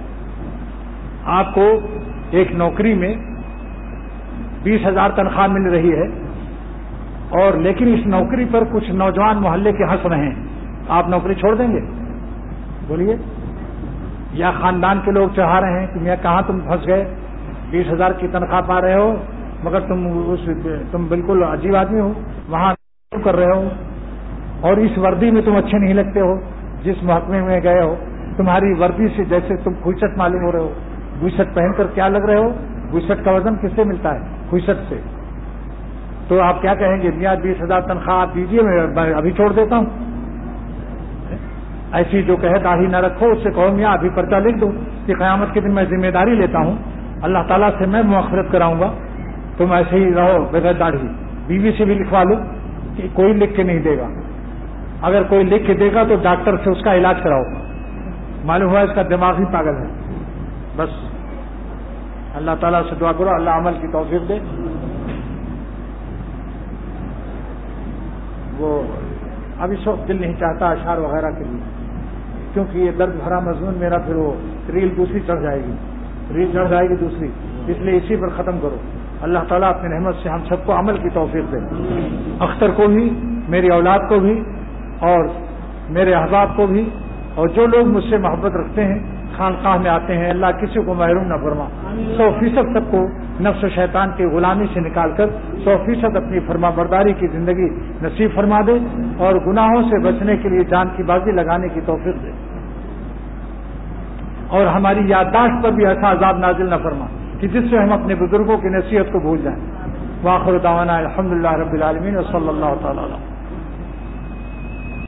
آپ کو ایک نوکری میں 20,000 تنخواہ مل رہی ہے, اور لیکن اس نوکری پر کچھ نوجوان محلے کے ہنس رہے ہیں, آپ نوکری چھوڑ دیں گے؟ بولیے. یا خاندان کے لوگ چڑھا رہے ہیں کہ میاں کہاں تم پھنس گئے, 20,000 کی تنخواہ پا رہے ہو مگر تم بالکل عجیب آدمی ہو, وہاں کر رہے ہو, اور اس وردی میں تم اچھے نہیں لگتے ہو, جس محکمے میں گئے ہو تمہاری وردی سے جیسے تم خوشت معلوم ہو رہے ہو. خوشت پہن کر کیا لگ رہے ہو؟ خوشت کا وزن کس سے ملتا ہے؟ خوشت سے. تو آپ کیا کہیں گے, میاں 20,000 تنخواہ آپ دیجیے, میں ابھی چھوڑ دیتا ہوں. ایسی جو کہے داڑھی نہ رکھو, اس سے کہو میاں ابھی پرچہ لکھ دو کہ قیامت کے دن میں ذمہ داری لیتا ہوں, اللہ تعالیٰ سے میں مغفرت کراؤں گا, تم ایسے ہی رہو بغیر داڑھی. بیوی سے بھی لکھوا لو کہ کوئی لکھ کے نہیں دے گا, اگر کوئی لکھ کے دے گا تو ڈاکٹر سے اس کا علاج کراؤ, معلوم ہوا اس کا دماغ ہی پاگل ہے. بس اللہ تعالیٰ سے دعا کرو اللہ عمل کی توفیق دے. وہ اب اس وقت دل نہیں چاہتا اشعار وغیرہ کے لیے, کیونکہ یہ درد بھرا مضمون میرا پھر وہ ریل دوسری چڑھ جائے گی دوسری, اس لیے اسی پر ختم کرو. اللہ تعالیٰ اپنی رحمت سے ہم سب کو عمل کی توفیق دے, اختر کو بھی, میری اولاد کو بھی, اور میرے احباب کو بھی, اور جو لوگ مجھ سے محبت رکھتے ہیں خانقاہ میں آتے ہیں, اللہ کسی کو محروم نہ فرما. 100% سب کو نفس و شیطان کی غلامی سے نکال کر 100% اپنی فرما برداری کی زندگی نصیب فرما دے, اور گناہوں سے بچنے کے لیے جان کی بازی لگانے کی توفیق دے, اور ہماری یادداشت پر بھی ایسا عذاب نازل نہ فرما کہ جس سے ہم اپنے بزرگوں کی نصیحت کو بھول جائیں. وآخر دعوانا الحمدللہ رب العالمین وصلی اللہ تعالی علیہ